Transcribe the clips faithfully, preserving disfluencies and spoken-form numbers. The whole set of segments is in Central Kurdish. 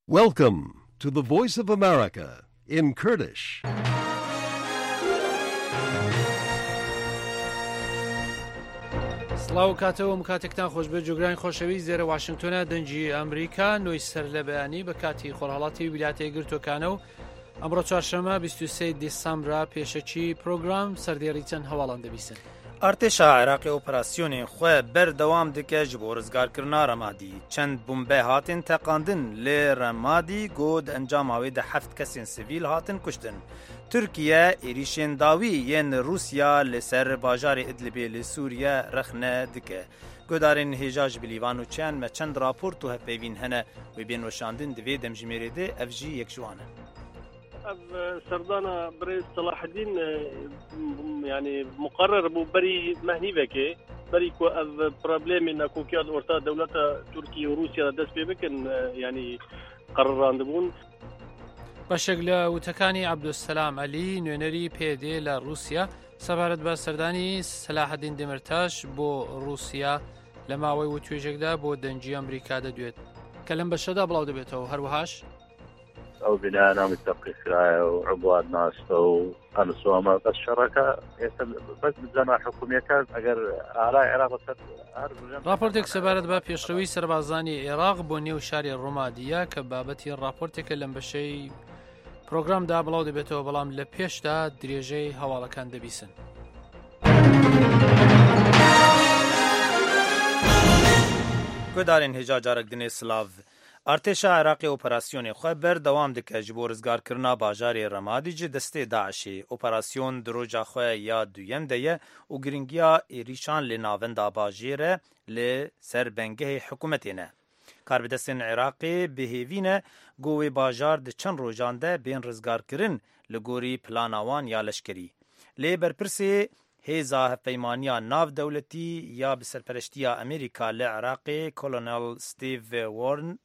Welcome to the Voice of America in Kurdish. سڵاو کاتەوە مکاتێکتان خۆش بێ جوگرانی خۆشەوی زێرە واشنگتۆنە دەنجی ئەمریکا نۆی سەر لە بەیانی بە کاتی خۆرهەڵاتی ویلایەتە یەکگرتووەکانە و ئەمڕۆ چوارشەممە بیست و سێ دیسەمبر پێشەچی پرۆگرام سەردێڕی چەند هەواڵان دەبیستن. ئارتێشا عێراقی ئۆپراسیۆنێن خوێ بەردەوام دکە ji بۆ ڕزگارکردنا ڕەمادی چەند بومبە هاتن تەقاندن لێ ڕەمادی گۆ ئەنجاماوێ دە حەفت کەسێن سڤیل هاتن کوشتن. تورکیە ێریشên dawî yên Rûsya li ser bajarê Idlibê li Sûriye rexne dike. Guhdarên hêja ji bilîvan û çiyan me çend raport û hevpeyvîn hene wê bên weşandin di vê demjimêrê de ev jî yek ji wan e. ev serdana birêz Salahdîn yani muqarrer bû berî mehnîvekê berî ku ev problemên nekûkiya orta dewleta Tirkiye û Rûsya dest pê bikin yani qerarandibûn. بەشێک لە وتەکانی عەبدولسەلام عەلی نوێنەری پێدێ لە رووسیا سەبارەت بە سەردانی سەلاحەدین دمرتاش بۆ رووسیا لە ماوەی و توێژێکدا بۆ دەنجی ئەمریکا دەدوێت کە لەم بەشەدا بڵاو دەبێتەوە. هەروەهاش ئەو بنا نامی تەقی کرایە و عبوات ناستە و ئەنسوامە بەس شەڕەکە ئێستا بەس بزانە حکوومەتە ئەگەر ئارای عێراق راپۆرتێک سەبارەت بە پێشڕەوی سەربازانی عێراق بۆ نێو شاری ڕۆمادیە کە بابەتی راپۆرتێکە لەم بەشەی پرۆگرامدا بڵاو دەبێتەوە بەڵام لە پێشدا درێژەی هەواڵەکان دەبیسن. گوهدارên hêja carek dinê Silav Artêşa Iraqê operasyonê xwe berdewam dike ji bo rizgarkirina bajarê Remadî ji destê Daişê. Operasyon di roja xwe ya duyem de ye û giringiya êrîşan lê navenda bajêre li ser bengehê hikûmetê ne. Karbidestên Iraqê bihêvîne got wê bajar di çend rojan de bên rizgarkirin li gorî plana wan ya leşkerî. Lê berpirsê hêza hevpeymaniya navdewletî ya bi serpereştiya Amerîka li Iraqê Kolonel Steve Warren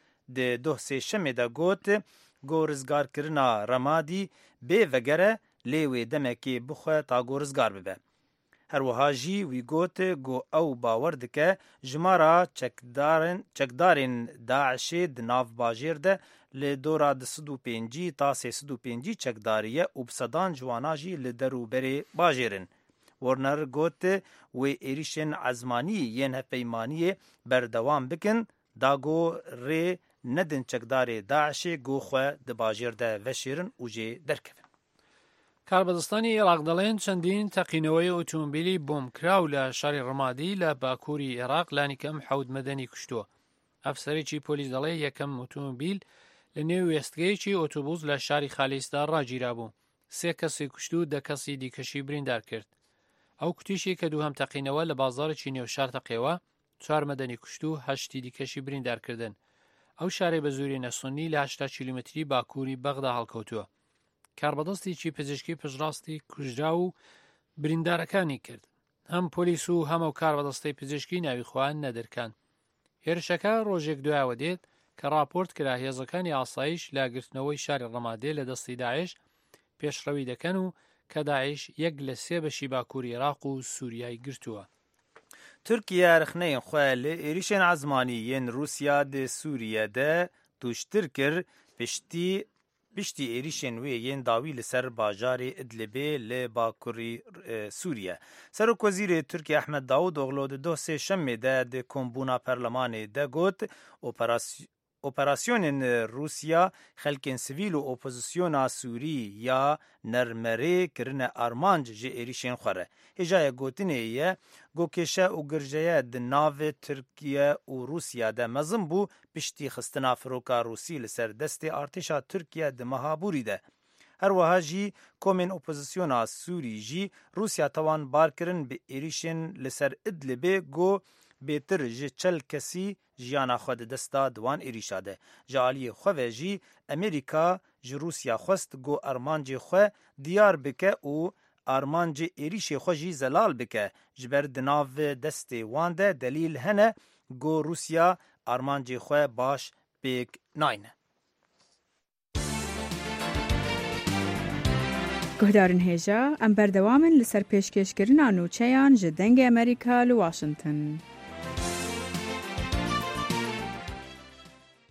di doh sêşemê de got got rizgarkirina Remadî bê vegere lê wê demekê bixwe ta got rizgar bibe. Herwiha jî wî got got ew bawer dike jimara çekdarên çekdarên Daişê di nav bajêr de li dora di sed û pêncî ta sê sed û pêncî çekdariye û bi sedan ciwana jî li derûberê bajêrin. Warner got wê êrişên ezmanî yên hevpeymaniyê berdewam bikin da got rê nedin çekdarê Daişê got xwe di bajêr de veşêrin û jê derkevin. کاربەدەستانی عێراق دەڵێن چەندین تەقینەوەی ئۆتۆمبیلی بۆمکراو لە شاری ڕەمادی لە باکووری عێراق لانی کەم حەوت مەدەنی کوشتووە. ئەفسەرێکی پۆلیس دەڵێ یەکەم ئۆتۆمبیل لە نێو وێستگەیەکی ئۆتۆبوس لە شاری خالیستا ڕاگیرا بوو. سێ کەسی کوشت و دە کەسی دیکەشی بریندار کرد. ئەو کوتیشی کە دووهەم تەقینەوە لە بازاڕێکی نێو شار تەقیەوە چوار مەدەنی کوشت و هەشتی دیکەشی بریندارکردن. ئەو شارێ بە زۆرینە سونی لە هەشتا کیلومتری باکووری بەغدا هەڵکەوتووە. کاربەدەستێکی پزیشکی پشڕاستی کوژرا و بریندارەکانی کرد. هەم پۆلیس و هەمە و کاربەدەستەی پزیشکی ناوی خۆیان نەدرکان. هێرشەکە ڕۆژێک دوایەوە دێت کە راپۆرت کرا هێزەکانی ئاسایش لا گرتنەوەی شاری ڕەمادێ لە دەستی داعش پێشڕەوی دەکەن و کە داعش یەک لە سێ بەشی باکووری عێراق و سووریای گرتووە. Tirkiye rexneyên xwe li êrişên ezmanî yên Rûsya di Sûriye de tûştir kir piştî piştî êrişên wê yên dawî li ser bajarê Idlibê li bakurî Sûriye. Serokwezîrê Tirkiye Ehmed Davutoğlu di doh sêşemê de di kombûna perlemanê de got operasyon Operasyonên Rûsya xelkên sivîl û opozisyona Sûrî ya nermerê kirine armanc ji êrişên xwe re. Hêjaya gotinê ye gokêşe û girjeye di navê Tirkiye û Rûsya de mezin bû piştî xistina firoka Rûsî li ser destê artêşa Tirkiye di meha Bûrî de. Herwiha jî komên opozisyona Sûrî jî Rûsya tawan barkirin bi êrişên li ser Idlibê got bêtir ji çel kesî jiyana xwe di desta diwan êrîşa de. Ji aliyê xwe ve jî Amerîka ji Rûsya xwest got armancê xwe diyar bike û armancê êrişê xwe jî zelal bike. Ji ber di nav destê wan de delîl hene got Rûsya armancê xwe baş pêk nayne. Guhdarên hêja em berdewamin li ser pêşkêşkirina nûçeyan ji dengê Amerîka li Washington.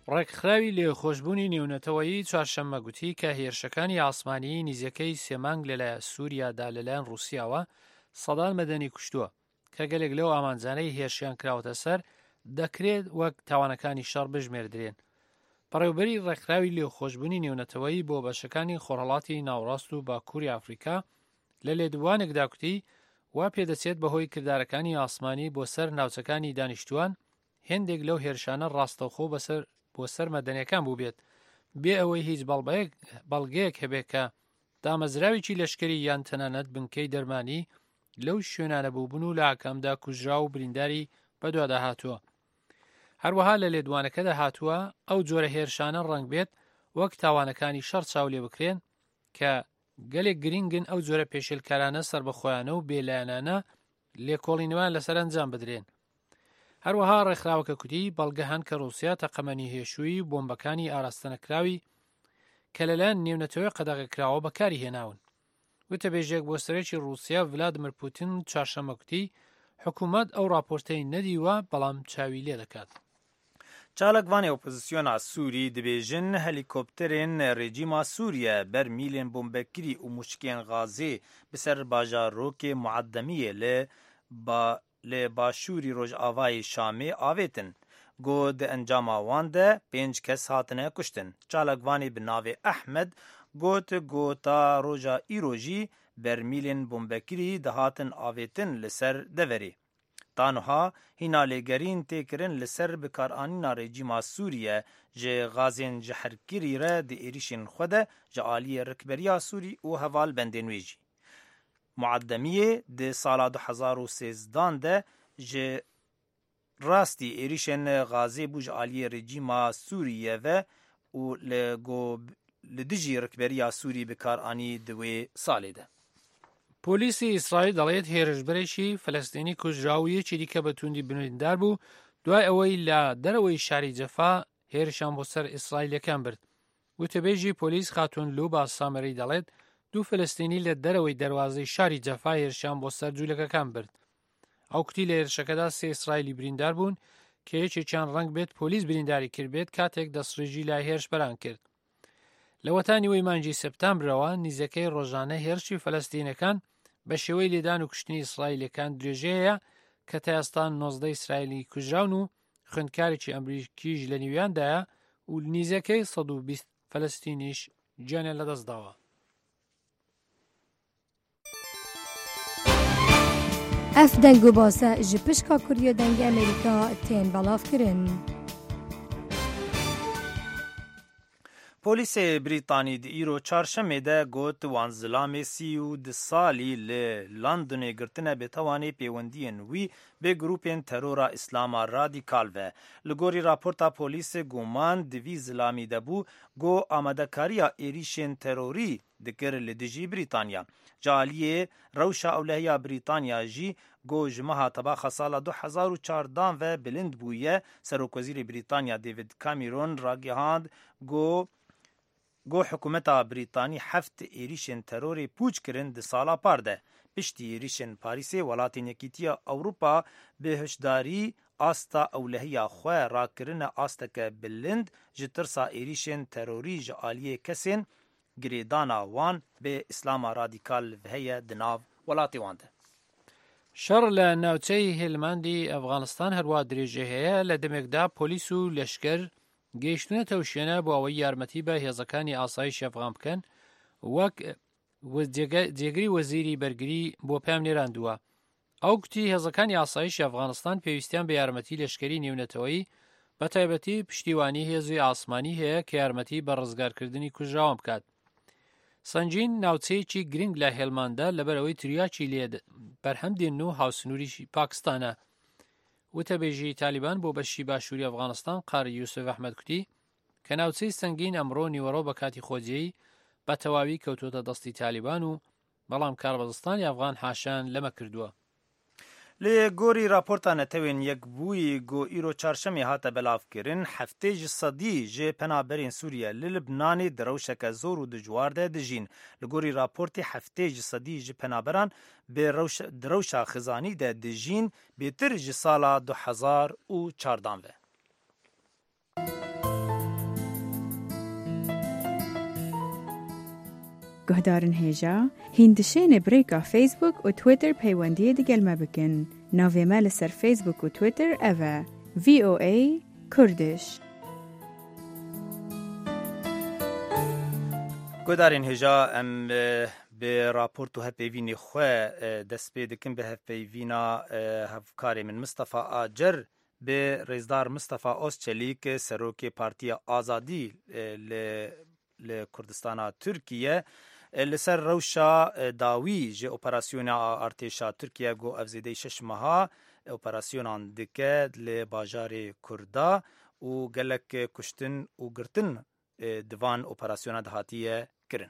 ڕێکخراوی لێخۆشببوونی نێونەتەوەیی چوارشەممە گوتی کە هێرشەکانی ئاسمانی نیزیەکەی سێمانگ لەلایەن سووریادا لەلایەن ڕووسیاوە سەدان مەدەنی کوشتووە کە گەلێک لەو ئامانجانەی هێرشیان کراوەتە سەر دەکرێت وەک تاوانەکانی شەڕ بژمێردرێن. بەڕێوەبەری ڕێکخراوی لێخۆشببوونی نێونەتەوەیی بۆ بەشەکانی خۆڕەڵاتی ناوڕاست و باکووری ئافریقا لە لێدوانێکدا کوتی وا پێدەچێت بەهۆی کردارەکانی ئاسمانی بۆ سەر ناوچەکانی دانیشتووان هێندێک لەو هێرشانە ڕاستەوخۆ بەسەر بۆ سەر مەدەنیەکان بوو بێت بێ ئەوەی هیچ بەڵگەیەک هەبێت کە دامەزراوێکی لەشکری یان تەنانەت بنکەی دەرمانی لەو شوێنانە بووبوون و لە ئاکامدا کوژرا و برینداری بەدوادا هاتووە. هەروەها لە لێدوانەکەدا هاتووە ئەو جۆرە هێرشانە ڕەنگ بێت وەک تاوانەکانی شەڕ چاو لێ بکرێن کە گەلێک گرنگن ئەو جۆرە پێشێلکارانە سربەخۆیانە و بێلایەنانە لێکۆڵینەوەیان لەسەر ئەنجام بدرێن. هەروەها ڕێکخراوەکە کوتی بەڵگە هەن کە ڕووسیا تەقەمەنی هێشووی بۆمبەکانی ئاراستەنەکراوی کە لەلایەن نێونەتەوەی قەدەغەکراوە بەکاری هێناون. وتە بێژێک بۆ سەرۆکی ڕووسیا ڤلادیمیر پوتین چوارشەممە کوتی حکوومەت ئەو راپۆرتەی نەدیوە بەڵام چاوی لێ دەکات. چالکوانی اپوزیسیۆنا سووری دەبێژن هەلیکۆپتەرێن ڕێجیما سووریە بەر میلێن بۆمبەکری و موشکێن غازێ بەسەر باژارۆکێ معەدەمیە لێ با لێ باشووری ڕۆژئاوای شامێ ئاوێتن. گۆ دە ئەنجاما وان دە پێنج کەس هاتنە کوشتن. چالکوانی بناوێ ئەحمەد گوت گۆتا ڕۆژا ئیرۆژی بەرمیلên بۆمبەکری دەهاتن ئاوێتن لەسەر دەڤەرێ. تانوها هینا لێگەرین تێکردن لەسەر بکارانینا رێجیما سووریە ji غازên ji herkirî re di êrişên xwe de ji aliyê rikberiya Sûrî û heval bendên wê jî. Mueddemiyê di sala du hezar û sêzdan de ji rastî êrişên Gazê bû ji aliyê rejîma Sûriyê ve û li got li dijî rikberiya Sûrî bikaranî di wê salê de. پۆلیسی ئیسرائیل دەڵێت هێرشبەرێکی فەلەستینی کوژرا و یەکی دیکە بە توندی بریندار بوو دوای ئەوەی لە دەرەوەی شاری جەفا هێرشان بۆ سەر ئیسرائیلەکان برد. وتەبێژی پۆلیس خاتون لوبا سامەری دەڵێت دوو فەلەستینی لە دەرەوەی دەواازەی شاری جەفا هێرشان بۆ سەر جوولەکەکان برد. ئەو کوتی لە هێرشەکەدا سێ ئیسرائیلی بریندار بوون کە یەکێکیان ڕەنگ بێت پۆلیس برینداری کردبێت کاتێک دەستڕێژی لای هێرشبەران کرد. لە وەتانی وەی مانگی سەپتامبرەوە نیزەکەی ڕۆژانە هێرشی فەلەستینەکان بە شێوەی لێدان و کوشتنی ئیسرائیلەکان درێژەیە کە تا ئێستا نۆزدە ئیسرائیلی کوژراون و خوێندکارێکی ئەمریکیش لە نیویاندایە و نیزەکەی سەد و بیست فەلەستینیش گیانیان لەدەستداوە. ئەف دەنگ و باسە ji pişka Kuriya dengê Amerîka tên belavkirin. Polîsê Brîtanî di îro çarşemê de got wan zilamê sî û di salî li Londonê girtine bêtewanê pêwendiyên wî bê grûpên terora îslama radîkal ve. Li gorî raporta polîsê guman di vî zilamî de bû got amadekariya êrişên terorî dikir li dijî Brîtanya. Ji aliyê rewşa ewlehiya Brîtanya jî got ji meha tebaxa sala du hezar û çardan ve bilind bûye. Serokwezîrê Brîtanya David Cameron ragihand got got hikûmeta Brîtanî heft êrişên terorê pûç kirin di sala par de. Piştî êrişên Parîsê welatên Yekîtiya Ewropa bi hişdarî asta ewlehiya xwe rakirine asteke bilind ji tirsa êrişên terorî ji aliyê kesên girêdana wan bê îslama radîkal heye di nav welatê wan de. شەڕ لە ناوچەی هێلماندی ئەفغانستان هەروە درێژە هەیە لە دەمێکدا پۆلیس و لەشکەر گەیشتونەتەوە شوێنە بۆ ئەوەی یارمەتی بە هێزەکانی ئاسایش ئەفغان بکەن وەک جێگری وەزیری بەرگری بۆ پێم نێراندووە. ئەو گوتی هێزەکانی ئاسایش ئەفغانستان پێویستیان بە یارمەتی لەشکەری نێونەتەوەی بە تایبەتی پشتیوانی هێزی ئاسمانی هەیە کە یارمەتی بە ڕزگارکردنی کوژراوان بکات. سەنجین ناوچەیەکی گرنگ لە هێلماندا لەبەرەوەی تریاکی لێ بەرهەمدێن و هاوسنووری پاکستانە. وتەبێژی تالیبان بۆ بەشی باشووری ئەفغانستان قاری یوسف ئەحمەد کوتی کە ناوچەی سەنگین ئەمڕۆ نیوەڕۆ بە کاتی خۆجیەی بە تەواوی کەوتۆتە دەستی تالیبان و بەڵام کاربەدەستانی ئەفغان حاشان لەمە کردووە. لێ گۆری راپۆرتا نەتەوێن یەکبووی گۆ ئیرۆ چارشەمێ هاتە بەلافکردن هەفتەی ji sedî jê penaberên Sûriye li Libnanê di rewşeke zor û dijwar de dijîn. Li gorî raportê heftê ji sedî ji penaberan bê di rewşa xizanî de dijîn bêtir ji sala du hezar û çardan ve. گهدارن هیجا هندشین بریکا فیسبوک و تویتر پیوندی دگل ما بکن. ناوی مال سر فیسبوک و تویتر اوه وی او ای کردش. گودارین هجا ام به راپورت و هفیوینی خواه دست پیدکن به هفیوینا هفکاری من مصطفى آجر به رئیسدار مصطفى اوزچلیک سروک پارتی آزادی لکردستان ترکیه لسر روشا داوی جه اپراسیون ارتشا ترکیه گو افزیده شش ماها اپراسیونان دکه لباجار کردا و گلک کشتن و گرتن دوان اپراسیون دهاتیه کرن.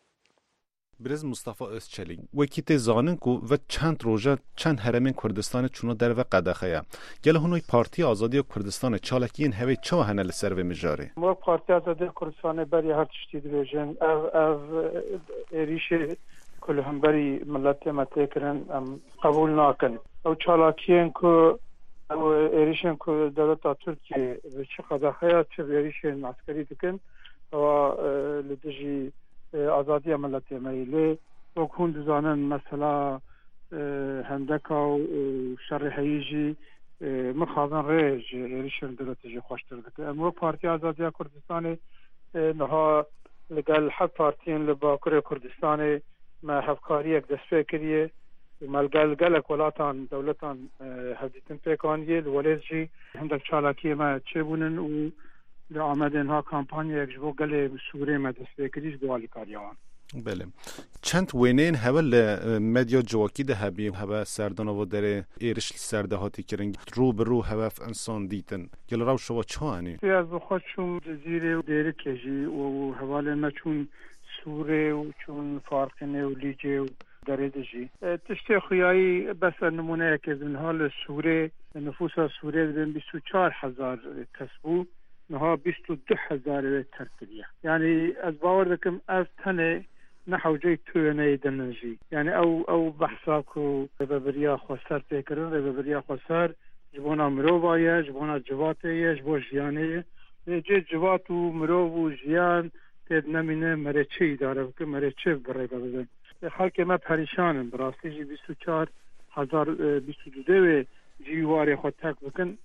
برز مصطفى اوزچلیک وکیت زانن کو و چند روزه چند هرمین کردستان چونو در و قدخه گله هنوی پارتی آزادی کردستان چالکین هوی چه هنل سر و مجاری مو پارتی آزادی کردستان بری هر تشتی دیوژن او او ریش کل هم بری ملت متکرن ام قبول ناکن او چالکین کو او ریشن کو دولت ترکیه و چه قدخه چه ریشن عسکری دکن و لدجی آزادی ملت میلی و کون دزانن مثلا هندکا و شر هیجی مخابن ریج ریشن دولتجی خوشتر دکه امو پارتی آزادی کردستان نها لگل حد پارتین لباکر کردستان ما هفکاری یک دست فکریه ملگل گلک ولاتان دولتان هدیتن پیکانیه لولیزجی هندک چالاکی ما چه بونن و آمده اینها کامپانی یک جبو گل سوره مدرسه کریش بوالی کاریان. بله. چند وینین هول مدیا جواکی ده هبی هوا سردان و در ایرش سرده هاتی کرنگ رو به رو هوا انسان دیتن. گل راو شوا چانی؟ توی از بخوادشون جزیره و دیره کجی و حواله ما چون سوره و چون فارقنه و لیجه و دریدجی. تشتی خیایی بس نمونه که از حال سوره نفوس سوره بین بیست و چهار هزار کسبو نها بیست و ده هزار ترکیه یعنی از باور دکم از تنه نحو جای توی دنجی یعنی او او بحثاکو ببریا خسر تکرر ببریا خسر جبونا مروبایه جبونا جواتیه جبو جیانه جه جوات و مروب و جیان تید نمینه مرچه داره که مرچه برای ببزن خلق ما پریشانم براستی جی بیست و چهار هزار بیست و دو دوه جیواری خود تک بکن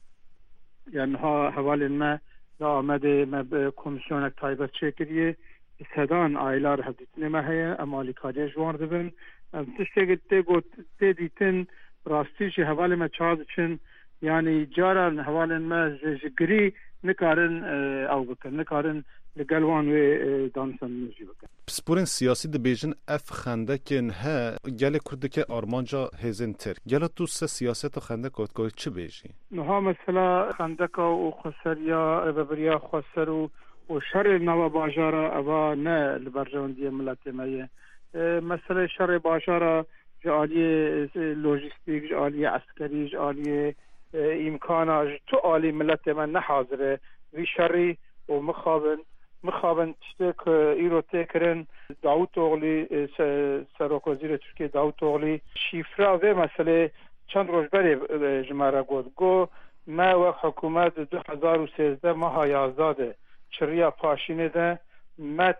یعنی ها حوال ما دا آمده ما کمیسیون تایبت چه کریه سدان آیلار حدیثنه ما هیا امالی کاری جوان دبن تشتگه تیگو تیدیتن راستیش حوال ما چاز چن یعنی جاران حوال ما جگری نکارن او بکن نکارن لگلوان و دانسان نجی بکن سپورن سیاسی ده بیجن اف خنده کن ها گل کرده که آرمانجا هزین تر گل تو سه سیاست و خنده کود که چه بیجی؟ نها مثلا خنده که و خسریا ببریا خسر و و شر نوا باجارا اوا نه لبرجاندی ملت مایه مثلا شر باجارا جالی لوجستیک جالی عسکری جالی امکانا تو عالی ملت من نه حاضره وی شری و مخابن مخابن تشتك ايرو تكرن داوود اوغلي سروك وزير تركيا داوود اوغلي شيفرا و مسئله چند روز بری جمعه گفت گو ما و حکومت دو هزار و سیزده ماه یازده چریا پاشینه ده ما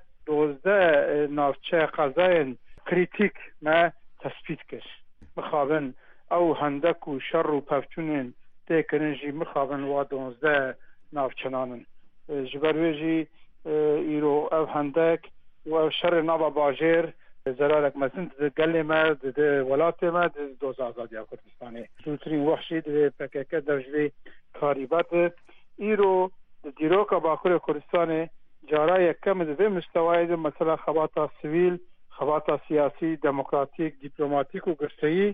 دوزده نافچه قضای کریتیک ما تثبیت کش مخابن او هندک و شر و پفچونین تکرن جی مخابن و دوزده نافچنانن جبرویجی ایرو او هندک و شر نابا باجر زرارک مزند گل ما ده ولات ما ده دوز آزادی کردستانی سوترین وحشی ده پکک درجه کاریبت ایرو دیروکا باکر کردستان جارای کم ده مستوای ده مثلا خباتا سیویل خباتا سیاسی دموکراتیک دیپلماتیک و گرسایی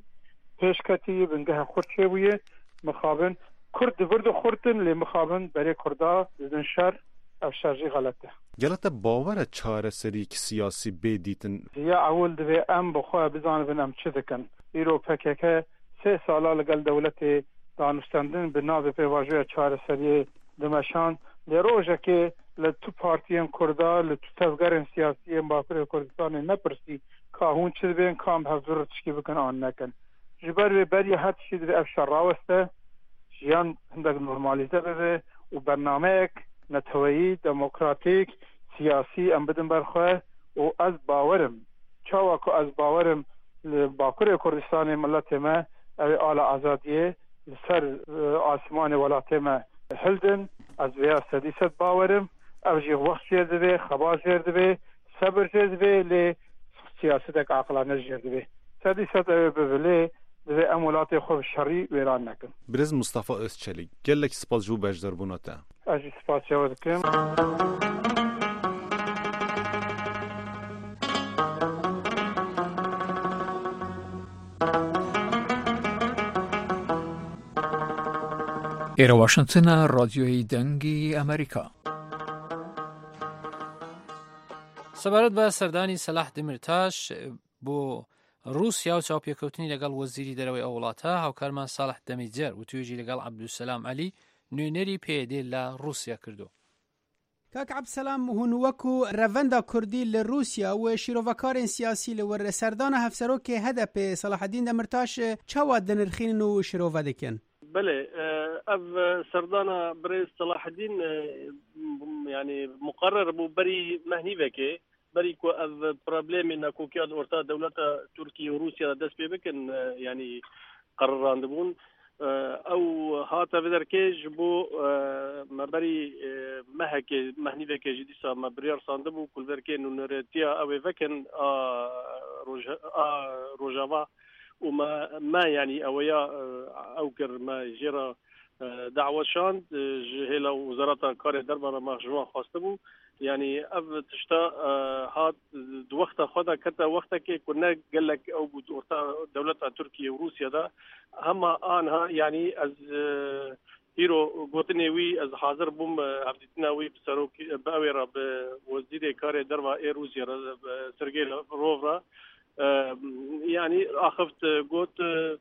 پیشکتی بنگه خورد شویه مخابن کرد ورد خوردن لی مخابن برای کردا دزن شر افشارجی غلطه گلت باور چاره سری که سیاسی بیدیتن یا اول دوی ام بخواه بزانه بنام چه دکن ایرو پککه سه ساله لگل دولت دانستندن بنابه پیواجوی چاره سری دمشان لی روژه که لتو پارتیم کردا لتو تفگرن سیاسی باکر کردستان نپرسی که هون چه بین کام حضور تشکی بکن آن نکن جبر بری حد شید افشار راوسته جیان هندک نورمالیزه بده و برنامه نتوایی دموکراتیک سیاسی ام بدن برخواه و از باورم چاوا کو از باورم باکوری کردستان ملت ما او آل آزادیه سر آسمان ولایت ما هلدن از ویا سدیست باورم او جی وقت جرده به خباز جرده به صبر جرده به لی سیاست اک عقلانه جرده به سدیست او ببلی به امولات خوب شری ویران نکن. برز مصطفى özçelik gelek spas جو بجدر بوناتا. از سپاس جواد کم. ایرا واشنطن رادیوی دنگی امریکا. سەبارەت بە سەردانی سەلاح دمرتاش بۆ رووسیا و چاوپێکەوتنی لەگەڵ وەزیری دەرەوەی ئەو وڵاتە هاوکارمان ساڵح دەمیجەر و توێژی لەگەڵ عەبدولسەلام عەلی نوێنەری پێدێ لە رووسیا کردو. کاک عەبدولسەلام هون وەکو ڕەڤەندا کوردی لە رووسیا و شیرۆڤەکارên سیاسی لە وەرە سەردانە هەفسەرۆکێ هەدەپێ سەلاحەدین دەمرتاش چاوا دەنرخێنن و شیرۆڤە دەکەن؟ بله اف سردانا بريز صلاح الدين يعني مقرر بو بري مهني بكي بري كو اف بروبليم ان كو كياد اورتا دولتا تركيا وروسيا دس بكن يعني قرران دبون او هاتا بدركيج بو مبري مهكي مهني بكي جديسا مبريار صاندبو كل بركي نورتيا او فكن روجافا وما ما يعني اويا اوكر ما جرى دعوه شاند هلا وزاره كاري دربنا مخجوع خاصتبو يعني اف تشتا هاد وقت خدا كتا وقت كي كنا قال لك او دوله تركيا وروسيا ده هما انها يعني از هيرو غوتنيوي از حاضر بوم عبدتناوي بسروك باويرا بوزير كاري دربا روسيا سيرجي روفرا يعني اخفت قلت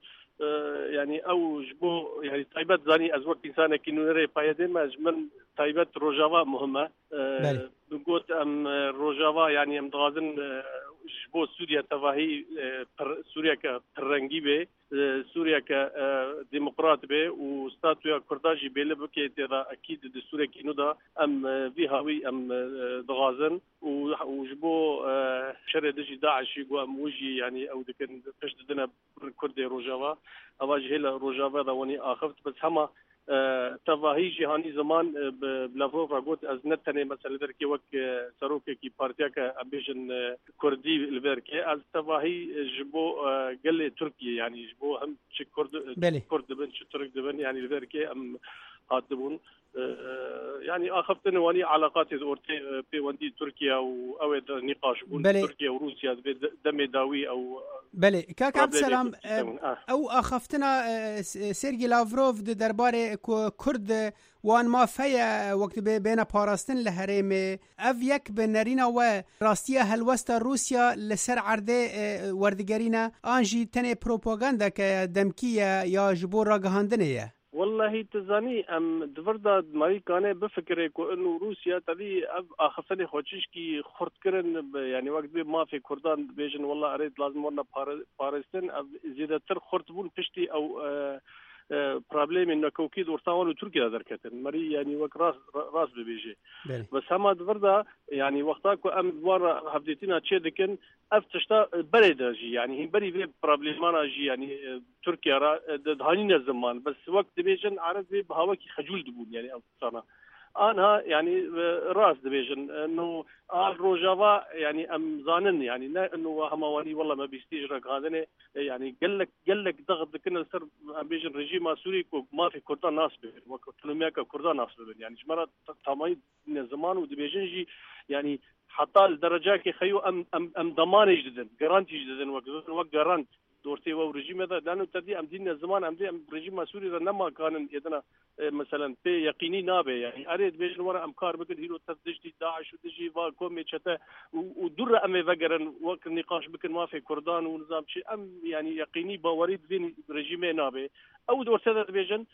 يعني او جبو يعني طيبات زاني از وقت انسان كي نوري بايدين ما جمن طيبات روجافا مهمه قلت ام روجافا يعني ام دغازن جبو سوريا تفاهي سوريا كرنجي به سوريا كديمقراط به وستاتويا كرداجي بيله بكي ترى اكيد دستور كينودا ام في هاوي ام دغازن وجبو شر دجي داعش يقوا موجي يعني او دكن تشددنا كردي روجافا اواجه له روجافا دواني اخفت بس هما تفاهی جهانی زمان بلافروف را گوت از نتنه مثلا درکی وک سروک کی پارتیا که امبیشن کردی البرکی از تفاهی جبو قل ترکیه يعني جبو هم چه کرد کرد بن چه ترک دبن يعني البرکی ام هاتبون يعني اخفتن واني علاقات اورتي في وندي تركيا او نقاش بين تركيا وروسيا دم داوي او بله كاك عبدالسلام او اخفتنا سيرجي لافروف د درباره كرد وان ما فيا وقت بين باراستن لهرم اف يك بنرينا و راستيه هلوستا روسيا لسر عرده وردگرينا انجي تنه بروباغندا كدمكيه يا جبور راغهاندنيه والله تزاني ام دفردا ماري كان بفكر انه روسيا تبي اخفني خوشش كي خرط كرن يعني وقت ما في كردان بيجن والله اريد لازم ورنا بارستن زياده تر خرط بون بشتي او بروبليم انه كوكيد ورتاون وتركيا دركتن مري يعني وك راس راس بيجي بس هم دفردا يعني وقتها كو ام دوار حفدتنا تشدكن افتشتا بريداجي يعني هي بري في بروبليمانا جي يعني تركيا را دهانين الزمان بس وقت بيجن عرض بهواكي خجول دبون يعني انا انا يعني راس دبيجن انه ال روجافا يعني ام زانن يعني لا انه همواني والله ما بيستجرك هذا يعني قال لك قال لك ضغط كنا سر بيجن رجيم سوري ما في كردان ناس وكلمه كردان ناس يعني جمره تمايد من الزمان ودبيجن جي يعني حتى الدرجه كي خيو ام ام, أم ضمان جديد جارانتي جديد وقت جارانت دورتي ورجيم هذا لانه تدي ام دين الزمان ام دي رجيم سوري لما كان يدنا مثلا في يقيني نابه يعني اريد بيجن ورا امكار بكل هيرو تدجي داعش ودجي فاكوم يشتا ودر ام فقرن وقت النقاش بكن ما في كردان ونظام شيء ام يعني يقيني باوريد بين رجيم نابه او دورتي هذا بيجن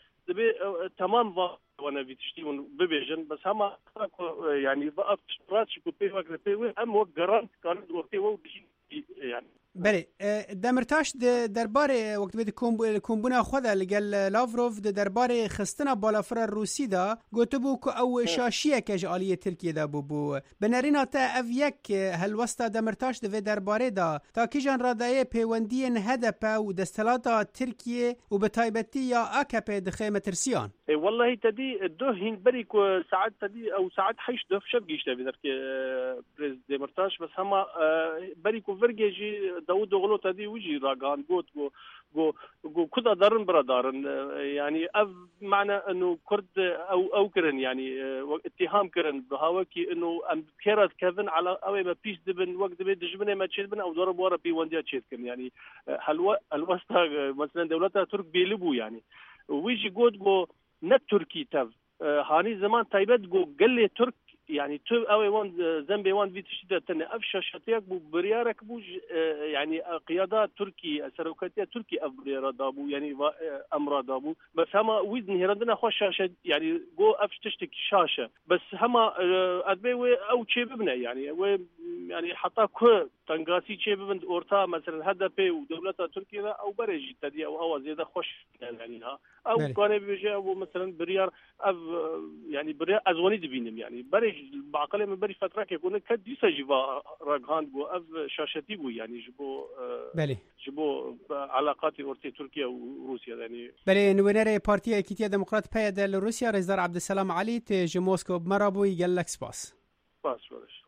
تمام وانا بتشتيون ببيجن بس هم يعني بقى راتش كوبي وقت بي ام وقران كان دورتي و يعني بله دمرتاش درباره وقت بده کومبونا خود لگل لاوروف درباره خستنا بالافر روسی دا گوتو بو که او شاشیه که جالیه ترکیه دا بو بو بنارینا تا او یک هلوستا دمرتاش دوی درباره دا تا که جان رادایه پیوندین هدپ و دستلاتا ترکیه و بتایبتی یا اکپ دخیمه ترسیان والله تدي ده هين بريك ساعات تدي او ساعات حيش ده شب جيشته بدرك بريز دمرتاش بس هما بريك وفرجي داود غلو تدي وجي راغان جوت جو جو جو كذا دارن برادارن يعني اف معنى انه كرد او او كرن يعني اتهام كرن بهاوكي انه ام كيرات كيفن على او ما بيش دبن وقت دبن دجبن ما تشدبن او ضرب ورا بي ونديا تشدكن يعني هل الوسطى مثلا دولتها ترك بيلبو يعني ويجي جود جو نت تركي تاف هاني زمان تايبت جو قال لي ترك يعني تو اوي وان زنبي وان في تشدد تن افشا شتيك بو بريارك بو يعني قيادات تركي سروكاتيه تركي ابريرا دابو يعني امر دابو بس هما وزن هرندنا خوش شاشه يعني جو افش تشتك شاشه بس هما ادبي او تشي ببنا يعني و يعني حتى كو تنقاسي تشي ببن اورتا مثلا هدف ودوله تركيا او بريجي تدي او او زياده خوش يعني ها او كان بيجي او مثلا بريار يعني بريار ازوني دبينم يعني بريج بعقله من بري فتره كيكون كدي سجوا راغان بو اف شاشتي بو يعني جبو بله جبو علاقات اورتي تركيا وروسيا يعني بله نوينري بارتي اكيتيا ديمقراط بايد لروسيا رئيس عبد السلام علي تي موسكو بمرابو يقال لك سباس باس باش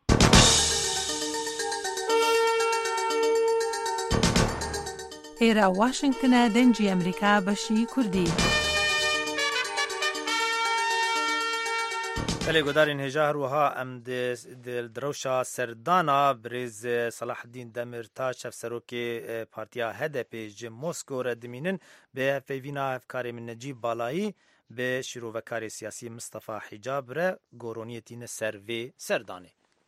ئێرە واشنگتنە دەنجی ئەمریکا بەشی کوردی. بله گودارین هجا هروها ام دل دروشا سردانا بریز صلاح الدین دمرتاش افسروکی پارتیا هدپ جی موسکو را دمینن به فیوینا افکار من نجیب بالایی به شروع سیاسی مصطفى حجاب را گورونیتین سروی سردانه.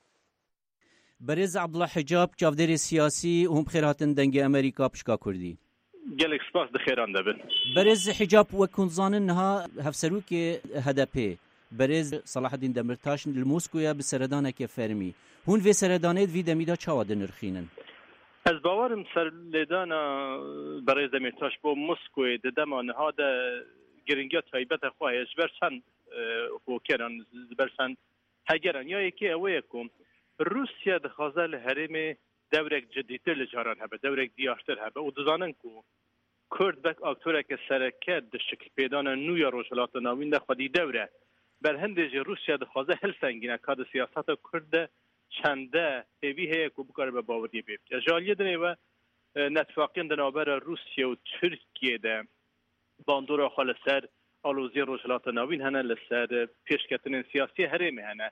برز عبدالله حجاب چاودر سیاسی هم خیراتن دنگ امریکا پشکا کردی. گلک سپاس دخیران دبن. برز حجاب و کنزانن نها هفسروک هدپ برز صلاح الدین دمرتاش لموسکویا بسردانه که فرمی. هون وی سردانه وی دمیدا چاوادن نرخینن. از باورم سر لیدانا برز دمرتاش با موسکوی ددمان هاده گرینگات تایبت خواهی ازبرسن خوکران ازبرسن هگران یا یکی اوه کم روسیا دخوازه لحرم دورک جدیتر لجاران هبه دورک دیاشتر هبه و دزانن کو کرد بک اکتورک سرکت دشکل پیدان نویا روشلات ناوین ده خودی دوره بر هندجی روسیا دخوازه هل سنگینه کاد سیاست کرد چنده هیوی هیه کو بکاره به باوری بیب جالیه دنه و نتفاقین دنابر روسیا و ترکیه ده باندور خال سر آلوزی روشلات ناوین هنه لسر پیشکتن سیاسی هرمه هنه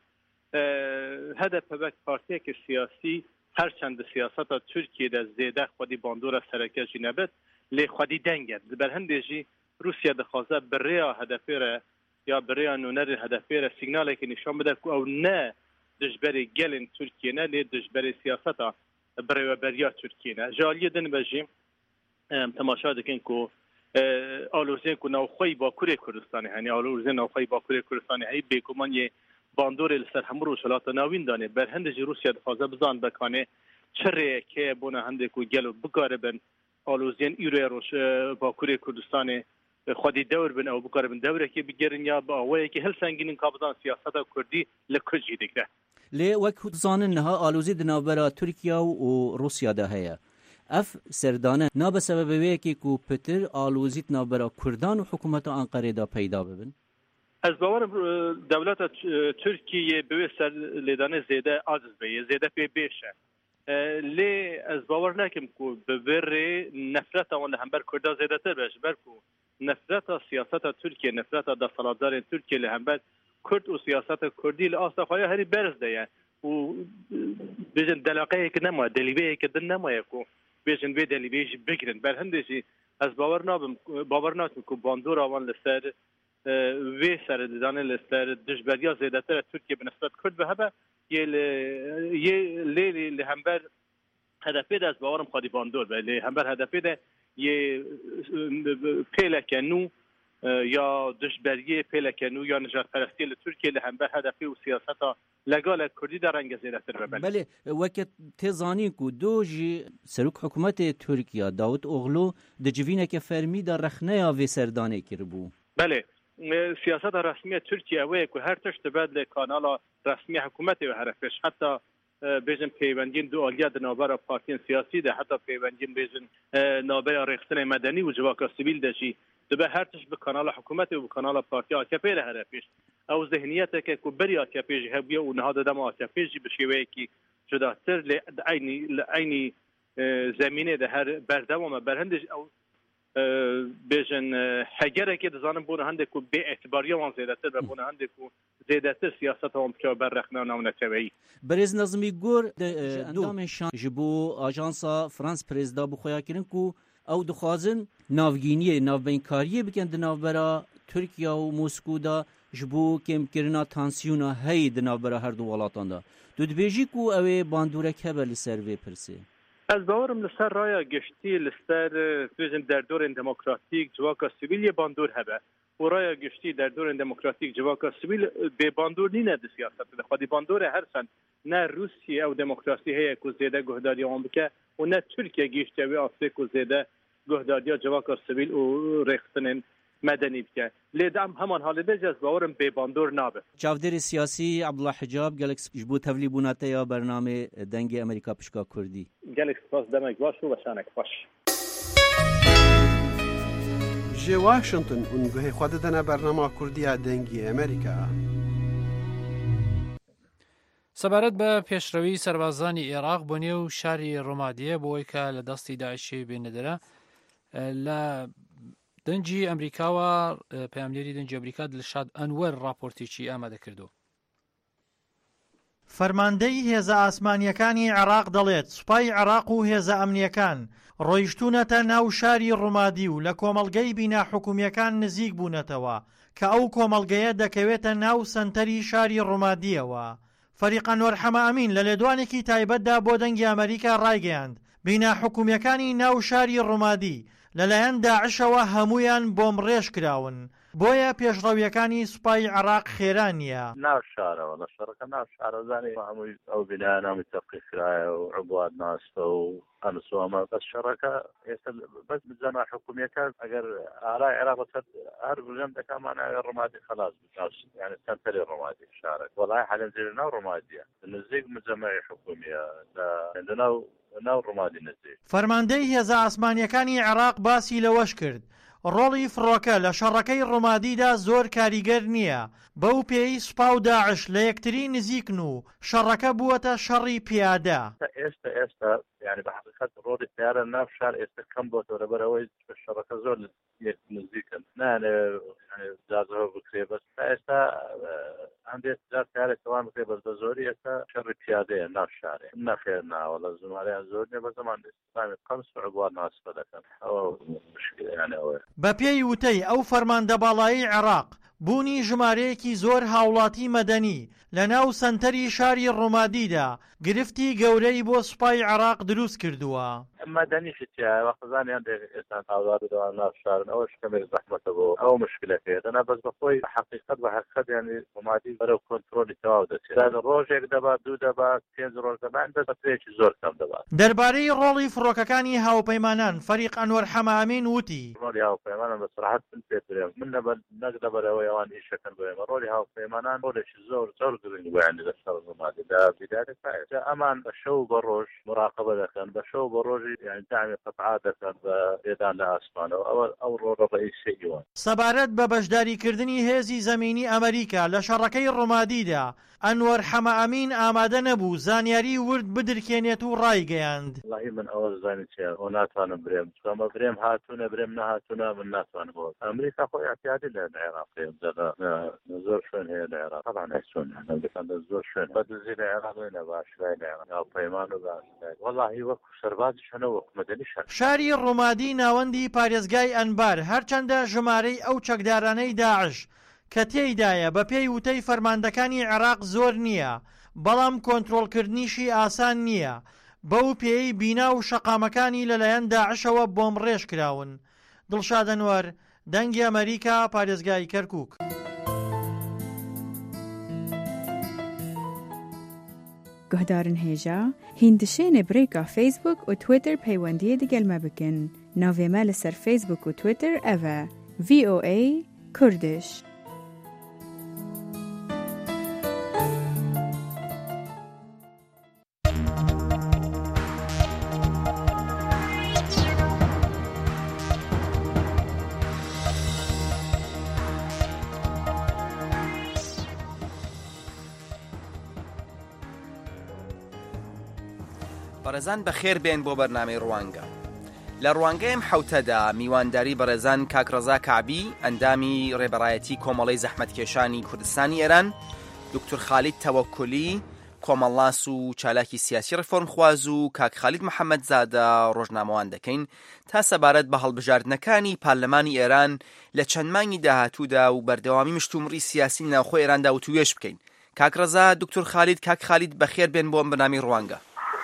هدف بک پارتی که سیاسی هرچند سیاست ترکیه ده زیده خودی باندور سرکه جنبت لی خودی دنگد بر هندجی روسیا دخوازه بریا هدفی را یا برای نونر هدفی را سیگنالی که نشان بده که او نه دجبری گلن ترکیه نه لی دجبری سیاستا برای بریا ترکیه نه جالیه دن بجیم تماشا دکن که آلوزین که نوخوی باکوری کردستانی هنی آلوزین نوخوی باکوری کردستانی هی بیگمان یه باندور لسر همه روشلات ناوین دانه بر هندجی روسیا دخوازه بزان بکانه چره که بونه هنده که گلو بگاره بن آلوزین ایروی روش باکوری کردستانی خودی دور بن او بکار بن دوره که بگیرن یا با اوه که هل سنگینن کابزان سیاست کردی لکجی دیگه لی وقت زانن نها آلوزی دنابرا ترکیه و روسیا ده هیا اف سردانه نا به سبب وی که کو پتر آلوزی دنابرا کردان و حکومت آنقره دا پیدا ببن از باور دولت ترکیه به سر لیدانه زیده عاجز بیه زیده پی بیشه لی از باور نکم کو به بر نفرت آن همبر کردا زیده تر بشه برکو نفرت سیاست ترکیه نفرت دستالدار ترکیه لهمبر کرد و سیاست کردی لآسا خواهی هری برز ده و بیشن دلاقه که نمای دلیبه که دن نمای کو بیشن بی دلیبهش بگیرن بر هندشی از باور نابم باور ناتم که باندور آوان لسر وی سر دیدانه لسر دشبریا زیده تر ترکیه به نسبت کرد به هبه یه لیلی لهمبر هدفی ده از باورم خواهی باندور به لهمبر هدفی ده یه پیله که نو یا دشبریه پێلەکەن و یا نژادپەرستی لە تورکیە لە هەمبەر هەدەفی و سیاسەتا لەگەڵە کوردیدا ڕەنگە زێرەتر ببن. بەڵێ وەکە تێزانی و دۆژی سەرۆک حکوومەتی تورکیا داوت ئۆغلو دجڤینێکە فەرمیدا رەخنەیە vê سەردانێ کردبوو. بەڵێ سیاسەتا ڕسمیە تورکیا ئەوەیە و هەر تشت دەبێت لە کاناڵا ڕسمی حکوومەتی و هەرەفێش حتا بێژن پەیوەندین دو ئالیا دناوبەرە پارتین سیاسی دە حتا پەیوەندین بێژن ناوبەرە ڕێخستنی مەدەنی و جواکە سیویل دەژی دەبێ هەر تشت بە کاناڵە حکوومەتی و بە کاناڵە پارتی ئاکەپێ لە هەرەفێش ئەو ذهنیەتێکە و بەری ئاکەپێژی هەبووە و نەهادە دەما ئاکەپێژی بە شێوەیەکی جوداتر لە عینی لە عینی زمینێدا هەر بەردەوامە بەرهەندێک ئەو بێژن هەگەرێکی دەزانم بۆ هەندێک و بێ ئێعتباریەوان زێدەتر بە بۆ هەندێک و زێدەتر سیاسەتەوەم بکەوە بەررەخنە و ناونەتەوەیی. بەرێز نەزمی گۆر ئەندامێشان ji بۆ ئاژانسا فرانس پرێزدا بخۆیاکردن و ئەو دخوازن ناوگینیە ناوبەینکاریە بکەن di navbera Tirkiya û Moskûda ji bo kêmkirina tansiyona heyê di navbera her du welatan da. Tu dibêjî ku ew ê bandorek hebe li ser vê pirsê. Ez bawerim li ser raya giştî li ser tûjin derdorên demokratîk civaka sivîlê bandor hebe û raya giştî derdorên demokratîk civaka sivîl bê bandor nîne di siyasetê de xwedî bandorê her sen ne Rûsye ew demokrasî heye ku zêde guhdariya wan bike û ne Tirkiye gîşte wê asê ku zêde guhdariya civaka sivîl û rêxistinên medenî bike. Lê de em heman halê de ez bawerim bê bandor nabe. Çavderê siyasî Abdullah Hicab gelek ji bo tevlîbûna te ya bername dengê Amerîka pişka Kurdî. Gelek spas demek baş û weşanek baş. Ji Washington û guhê xwe didine bernama Kurdiya dengê Amerîka. سەبارەت بە پێشڕەوی سەربازانی عێراق بۆ نێو شاری ڕۆمادیە بۆی کە لە دەستی داعشی بێنەدەرە لە دەنجی ئەمریکاوە پەیامنێری دەنجی ئەمریکا دڵشاد ئەنوەر راپۆرتێکی ئامادە کردو. فەرماندەی هێزە ئاسمانیەکانی عێراق دەڵێت سوپای عێراق و هێزە ئەمنیەکان ڕۆیشتوونەتە ناو شاری ڕۆمادی و لە کۆمەڵگەی بیناحکومیەکان نزیک بوونەتەوە کە ئەو کۆمەڵگەیە دەکەوێتە ناو سەنتەری شاری ڕۆمادیەوە. فەریق ئەنوەر حەمەئەمین لە لێدوانێکی تایبەتدا بۆ دەنگی ئەمریکا ڕایگەیاند بیناحکومیەکانی ناو شاری ڕۆمادی لەلایەن داعشەوە هەمویان بۆم ڕێژ کراون بۆیە پێشڕەویەکانی سوپای عێراق خێران نییە. ناو شارەوە لە شەڕەکە ناو شارەزانی هەمووی ئەو بینایە نامی تەقی کرایە و عبوات ناستە و ئەنسوامە بەس شەڕەکە ئێستا بەس بزانە حکومیەکە ئەگەر ئارای عێراق هەر بژەم دەکامانە ڕۆمادی خلاص یعنی سەنتەری ڕۆمادی شارەکە وەڵای حەلەنجێر ناو ڕۆمادیە نزیک مجەمەعی حکومیە لەناو ناو ڕۆمادی نزیک. فەرماندەی هێزە ئاسمانیەکانی عێراق باسی لەوەش کرد ڕۆڵی فڕۆکە لە شەڕەکەی ڕۆمادیدا زۆر کاریگەر نییە بەو پێی سوپا و داعش لە یەکتری نزیکن و شەڕەکە بووەتە شەڕی پیادە. ئێستا ئێستا یعنی بە حقیقەت ڕۆڵی تیارە ناو شار ئێستا کەم بۆتەوە لەبەرەوەی شەڕەکە زۆر نزیکن نانێ جازەوە بکرێ بەس ئێستا هەندێک جار تیارێکەوان بکرێ بەس بە زۆری ئێستا شەڕی پیادەیە ناو شارێ نەخێر ناوە لە زمانیان زۆر نیە بە زەمان ئێستامی قەمس و عبوات ناسبە دەکەن ئەوە مشکل یعنی ئەوەیە. بە پێی وتەی ئەو فەرماندە باڵایی عێراق بوونی ژمارەیەکی زۆر هاوڵاتی مەدەنی لە ناو سەنتەری شاری ڕۆمادیدا گرفتی گەورەی بۆ سوپای عێراق دروست کردووە. مەدەنیشی تایە وەقتزانیان ئێستا هاوڵات بدەوان ناو شارن ئەوە شکەمێک زەحمەتە بۆ ئەو مشکلەکەیە دەنا بەس بەخۆی حقیقەت بە حقیقەت یعنی ڕۆمادی بەرەو کۆنتڕۆلی تەواو دەچێت ڕۆژێک دەبات دوو دەبات پێنج ڕۆژ دەبات بەس بەترێکی زۆر کەم دەبات. دەربارەی ڕۆڵی فڕۆکەکانی هاوپەیمانان فەریق ئەنوەر حەمەئەمین وتی ڕۆڵی هاوپەیمانان بەسەراحەت من پێ درێم من نەک لەبەرەوەی ئەوان ئیشەکەن بێمە ڕۆڵی هاوپەیمانان ڕۆڵێکی زۆر زۆر گرنگ بۆ یعنی لە شەڕ ڕۆمادیدا بیدارێک هەیە ئەمان بە شەو بە ڕۆژ مراقبە دەکەن بە شەو بە ڕۆژی یعنی دامی قەطعا دەکەن بە لێدان لە ئاسمانەوە ئەوە ئەو ڕۆڵە ڕئیسیەوە. سەبارەت بە بەشداریکردنی هێزی زەمینی ئەمریکا لە شەڕەکەی ڕۆمادیدا ئەنوەر حەمەئەمین ئامادە نەبوو زانیاری ورد بدرکێنێت و ڕایگەیاند. وەڵاهی من ئەوە زانی چیە ئەو ناتوانم برێم چکەمە برێم هاتوونە برێم نەهاتوونە من ناتوانم بۆ ئەمریکا خۆی ئەتیادی لە عێراق زۆر شوێن هەیە لە عێراق طبعا هەیسون هەندێکان زۆر شوێن بەدزی لە عێراق وێنە باشای لە عێراق هاوپەیمان و باشای وەڵاهی وەکو سەربازیش هەنە وەکو مەدەنی شەر. شاری ڕۆمادی ناوەندی پارێزگای ئەنبار هەرچەندە ژمارەی ئەو چەکدارانەی داعش کە تێیدایە بە پێی وتەی فەرماندەکانی عێراق زۆر نییە بەڵام کۆنتڕۆڵکردنیشی ئاسان نییە بەو پێی بینا و شەقامەکانی لەلایەن داعشەوە بۆم ڕێژ کراون. دڵشاد ئەنوەر دەنگی ئەمریکا پارێزگای کەرکووک. گهدارن هێژا هیندشێنێ برێکا فیسبوک و تویتر پەیوەندیە دەگەلمە بکەن. ناوێمە لەسەر فیسبوک و تویتر ئەڤە ڤی ئۆ ئێ کوردش. بەڕێزان بەخێر بێن بۆ بەرنامەی ڕوانگە. لە ڕوانگەی ئەم حەوتەدا میوانداری بەڕێزان کاکڕەزا کعبی ئەندامی ڕێبەڕایەتی کۆمەڵەی زەحمەتکێشانی کوردستانی ئێران، دکتۆر خالید تەوەکولی کۆمەڵاس و چالاکی سیاسی ڕفۆرمخواز و کاک خالید محەممەد زادە ڕۆژنامەوان دەکەین تا سەبارەت بە هەڵبژاردنەکانی پارلەمانی ئێران لە چەند مانگی داهاتوودا و بەردەوامی مشتومڕی سیاسی ناوخۆی ئێراندا و توێش بکەین. کاکڕەزا دکتۆر خالید کاک خالید بەخێر بێن بۆ ئەم بەرنامەی ڕوانگە.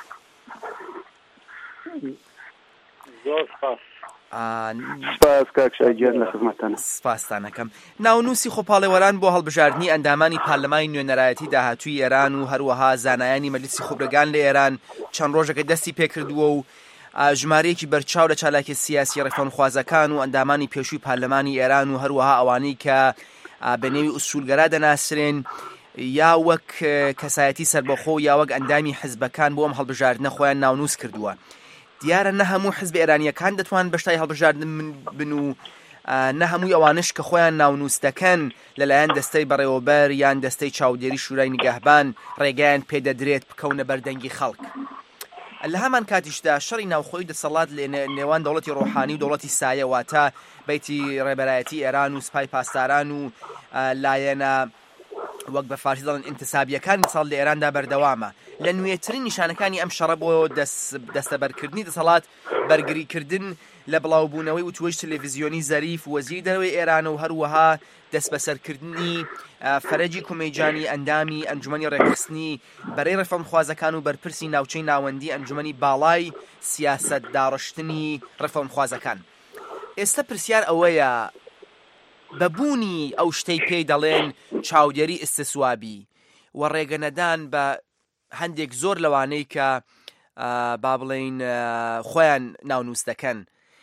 زۆر سپاس. سپاس کاکشاگیان لە خزمەتتانە. سپاستانەکەم. ناونووسی خۆپاڵێوەران بۆ هەڵبژاردننی ئەندامانی پارلەمانی نوێنەرایەتی داهاتووی ئێران و هەروەها زانایانی مەجلیسی خۆبرەگان لە ئێران چەند ڕۆژەکە دەستی پێکردووە و ژمارەیەکی بەرچاو لە چالاکی سیاسی ڕێفرەنخوازەکان و ئەندامانی پێشووی پارلەمانی ئێران و هەروەها ئەوانەی کە بەنێوی ئوسولگەرا دەناسرێن یا وەک کەسایەتی سەربەخۆ یا وەک ئەندامی حزبەکان بۆ ئەم هەڵبژاردنە خۆیان ناونووس کردووە. دیارە نە هەموو حزب ئێرانیەکان دەتوان بەشتای هەڵبژاردن بن و نە هەمووی ئەوانش کە خۆیان ناونووس دەکەن لەلایەن دەستەی بەڕێوەبەر یان دەستەی چاودێری شورای نیگەهبان ڕێگایان پێدەدرێت بکەونە بەردەنگی خەڵک. لە هەمان کاتیشدا شەڕی ناوخۆی دەسەڵات لە نێوان دەوڵەتی ڕۆحانی و دەوڵەتی سایە واتە بەیتی ڕێبەرایەتی ئێران و سوپای پاسداران و لایەنە وەک بە فارسی دەڵێن ئینتسابیەکان مەساڵ لە ئێراندا بەردەوامە. لە نوێترین نیشانەکانی ئەم شەڕە بۆ دەستەبەرکردنی دەسەڵات بەرگریکردن لە بڵاوبوونەوەی وتوێژ تەلەڤیزیۆنی زەریف وەزیری دەرەوەی ئێرانە و هەروەها دەست بەسەرکردنی فەرەجی کومەیجانی ئەندامی ئەنجومەنی ڕێکخستنی بەرەی ڕێفرەنخوازەکان و بەرپرسی ناوچەی ناوەندی ئەنجومەنی باڵای سیاسەت داڕشتنی ڕێفرەنخوازەکان. ئێستا پرسیار ئەوەیە بەبوونی ئەو شتەی پێی دەڵێن چاودێری ئستسوابی و ڕێگەنەدان بە هەندێک زۆر لەوانەی کە با بڵێن خۆیان ناونووس دەکەن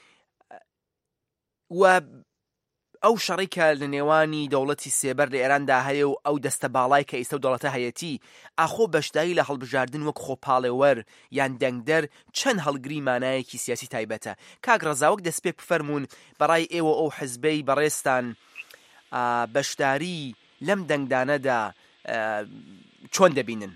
و ئەو شەڕێکە لە نێوانی دەوڵەتی سێبەر لە ئێراندا هەیە و ئەو دەستە باڵای کە ئێستا و دەوڵەتە هەیەتی ئاخۆ بەشداری لە هەڵبژاردن وەک خۆپاڵێوەر یان دەنگدەر چەند هەڵگری مانایەکی سیاسی تایبەتە. کاک ڕەزاوەک دەست پێ بفەرمونون بەڕای ئێوە ئەو حزبەی بەڕێستان بەشداری لەم دەنگدانەدا چۆن دەبینن؟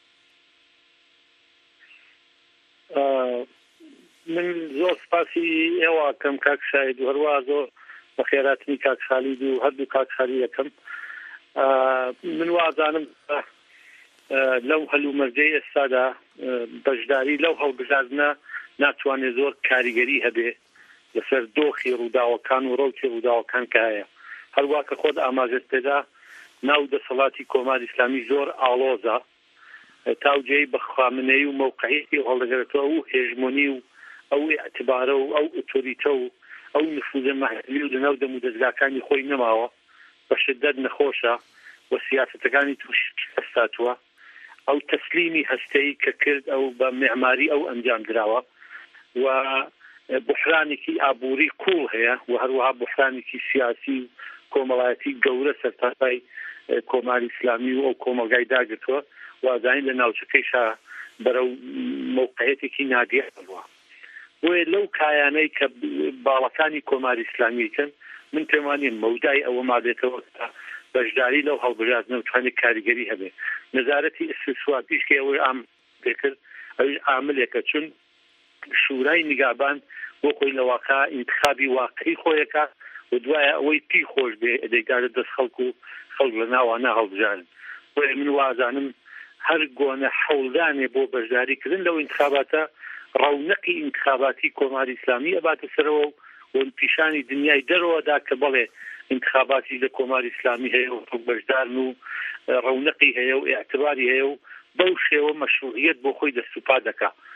من زۆر سپاسی ئێوە کەم کاک شاید و هەروە زۆر بە خێراتنی کاک خالید و هەردوو کاک خالی یەکەم. من وازانم لەو هەلومەرجەی ئێستادا بەشداری لەو هەڵبژاردنە ناتوانێت زۆر کاریگەری هەبێ لەسەر دۆخی ڕووداوەکان و ڕۆکی ڕووداوەکان کە هەیە. هەروە کە خۆت ئاماژت پێدا ناو دەسەڵاتی کۆماری ئیسلامی زۆر ئاڵۆزە تاوجێی بە خامنەی و موقعیەتی هەڵدەگرێتەوە و هێژمۆنی و ئەو ئەعتیبارە و ئەو ئۆتۆریتە و ئەو نفوذە مەحدودی و لەناو دەم و دەستگاکانی خۆی نەماوە بە شدەت نەخۆشە و سیاسەتەکانی تووش هەستاتووە. ئەو تەسلیمی هەستەیی کە کرد ئەو بە معماری ئەو ئەنجام درراوە و بحرانێکی ئابووری کوڵ هەیە و هەروەها بحرانێکی سیاسی و کۆمەڵایەتی گەورە سەرتاپای کۆماری ئیسلامی و ئەو کۆمەلگای داگرتووە وازانین لە ناوچەکەیشا بەرەو موقعیەتێکی نادیار بووە. بۆیە لەو کایانەی کە باڵەکانی کۆماری ئیسلامیکەن من پێم وانیە مەودای ئەوە مادێتەوە کە بەشداری لەو هەڵبژاردنە بتوانێت کاریگەری هەبێ. نەزارەتی ئستسوابیش کە ئەوەی ئام پێکرد ئەوش عاملێکە چون شورای نیگابان بۆ خۆی لە واقع انتخابی واقعی خۆیەکە و دوایە ئەوەی پی خۆش بێ ئەدەیگارە دەست خەڵک و خەڵک لە ناوانە هەڵبژاردن. بۆیە من وازانم هەر گۆنە حەوڵدانێ بۆ بەشداریکردن لەو انتخاباتە ڕەونەقی انتخاباتی کۆماری ئیسلامی ئەباتە سەرەوە و پیشانی دنیای دەرەوەدا کە بەڵێ انتخاباتی لە کۆماری ئیسلامی هەیە و بەشدارن و ڕەونەقی هەیە و ئێعتباری هەیە و بەو شێوە مەشروعیەت بۆ خۆی دەست و پا دەکا.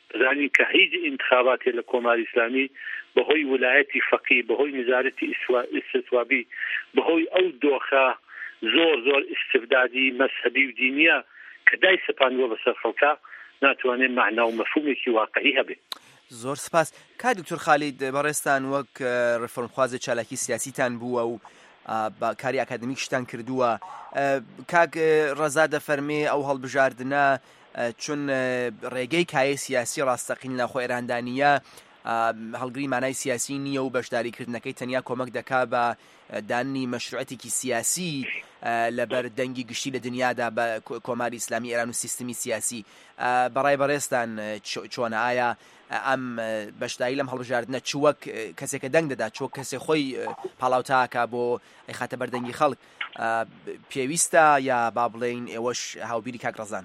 بزانین کە هیچ انتخاباتی لە کۆماری ئیسلامی بەهۆی ویلایەتی فەقیه بەهۆی نزارەتی ئیستیسوابی بەهۆی ئەو دۆخە زۆر زۆر استبدادی مەذهبی و دینیە کە دای سەپاندووە بەسەر خەڵکا ناتوانێت معنا و مەفهومێکی واقعی هەبێت. زۆر سپاس. کا دکتۆر خالید بەڕێستان وەک ڕفۆرمخوازە چالاکی سیاسیتان بووە و کاری ئاکادمیکشتان کردووە، کاک ڕەزا دەفەرمێ ئەو هەڵبژاردنە چون ڕێگەی کایە سیاسی ڕاستەقین لە خۆ ئێراندانیە هەڵگری مانای سیاسی نییە و بەشداریکردنەکەی تەنیا کۆمەک دەکا بە دانی مەشروعەتێکی سیاسی لەبەر دەنگی گشتی لە دنیادا بە کۆماری ئیسلامی ئێران و سیستمی سیاسی. بەڕای بەڕێستان چۆنە ئایا ئەم بەشداری لەم هەڵبژاردنە چ وەک کەسێکە دەنگ دەدا چۆ کەسێ خۆی پاڵاوتاکە بۆ ئەیخاتە بەردەنگی خەڵک پێویستە یا با بڵێین ئێوەش هاوبیری کاک ڕەزان؟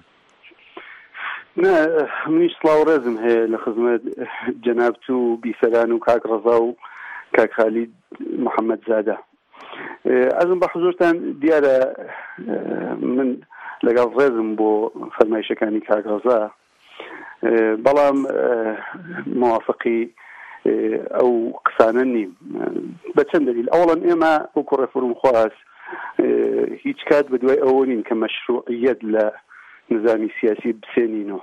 منیش سڵاو ڕێزم هەیە لە خزمەت جەنابەت و بیسەران و کاک ڕەزا و کاک خالید محەممەد زادە. ئەزم بە حزورتان دیارە من لەگەڵ ڕێزم بۆ فەرمایشەکانی کاک ڕەزا، بەڵام موافقی ئەو قسانە نیم بە چەند دلیل. ئەوڵەن ئێمە وەکو ڕێفۆرمخواز هیچ کات بە دوای ئەوە نین کە مەشروعیەت لە نظامی سیاسی بسێنینەوە.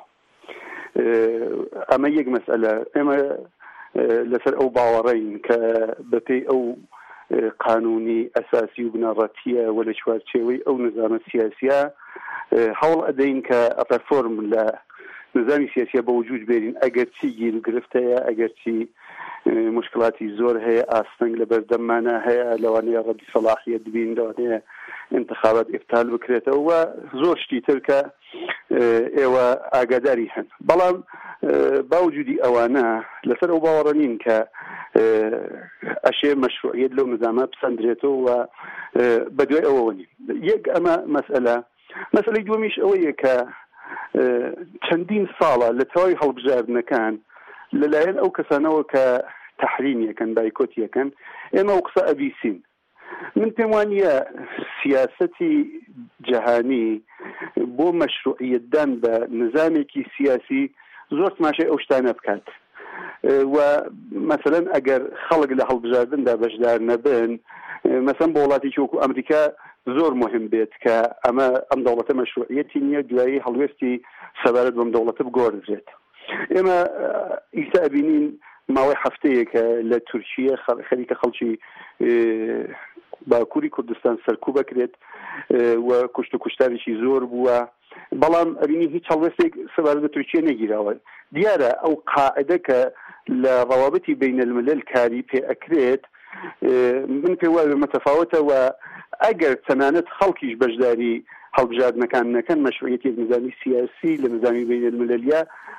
ئەمە یەک مەسئلە. ئێمە لەسەر ئەو باوەڕین کە بەپێی ئەو قانونی ئەساسی و بنەڕەتیە و لە چوارچێوەی ئەو نظامە سیاسیە هەوڵ ئەدەین کە ڕێفۆرم لە نظامی سیاسیە بە وجود بێرین، ئەگەر چی گیر و گرفتەیە، ئەگەر چی مشکلاتی زۆر هەیە، ئاستەنگ لە بەردەممانە هەیە، لەوانەیە ڕەدی سەلاحیەت بین، لەوانەیە انتخابات ئیفتال بکرێتەوە و زۆر شتی تر کە ئێوە ئاگاداری هەن. بەڵام باوجودی ئەوانە لەسەر ئەو باوەڕە نین کە ئەشێ مەشروعیەت لەو نظامە پسەندرێتەوە و بە دوای ئەوەوە نین. یەک ئەمە مەسئلە. مەسئلەی دووەمیش ئەوەیە کە چەندین ساڵە لە تەواوی هەڵبژاردنەکان لەلایەن ئەو کەسانەوە کە تەحریم یەکەن، بایکۆت یەکەن، ئێمە ئەو قسە ئەبیسین. من پێم وانییە سیاسەتی جەهانی بۆ مەشروعیەتدان بە نظامێکی سیاسی زۆر تماشای ئەو شتانە بکات و مەسەلەن ئەگەر خەڵک لە هەڵبژاردندا بەشدار نەبن، مەسەن بۆ وڵاتێکی وەکو ئەمریکا زۆر مهم بێت کە ئەمە ئەم دەوڵەتە مەشروعیەتی نییە، دوایی هەڵوێستی سەبارەت بەم دەوڵەتە بگۆڕدرێت. ئێمە ئیستا ئەبینین ماوەی هەفتەیەکە لە تورکیە خەریکە خەڵکی باکووری کوردستان سەرکوب بکرێت و کوشت و کوشتارێکی زۆر بووە، بەڵام ئەبینی هیچ هەڵوێستێک سەبارەت بە تورکیە نەگیراوە. دیارە ئەو قاعدە کە لە ڕەوابەتی بین الملل کاری پێ ئەکرێت من پێ وایە متەفاوتە و ئەگەر تەنانەت خەڵکیش بەشداری هەڵبژاردنەکان نەکەن مەشروعیەتی نظامی سیاسی لە نظامی بین المللیە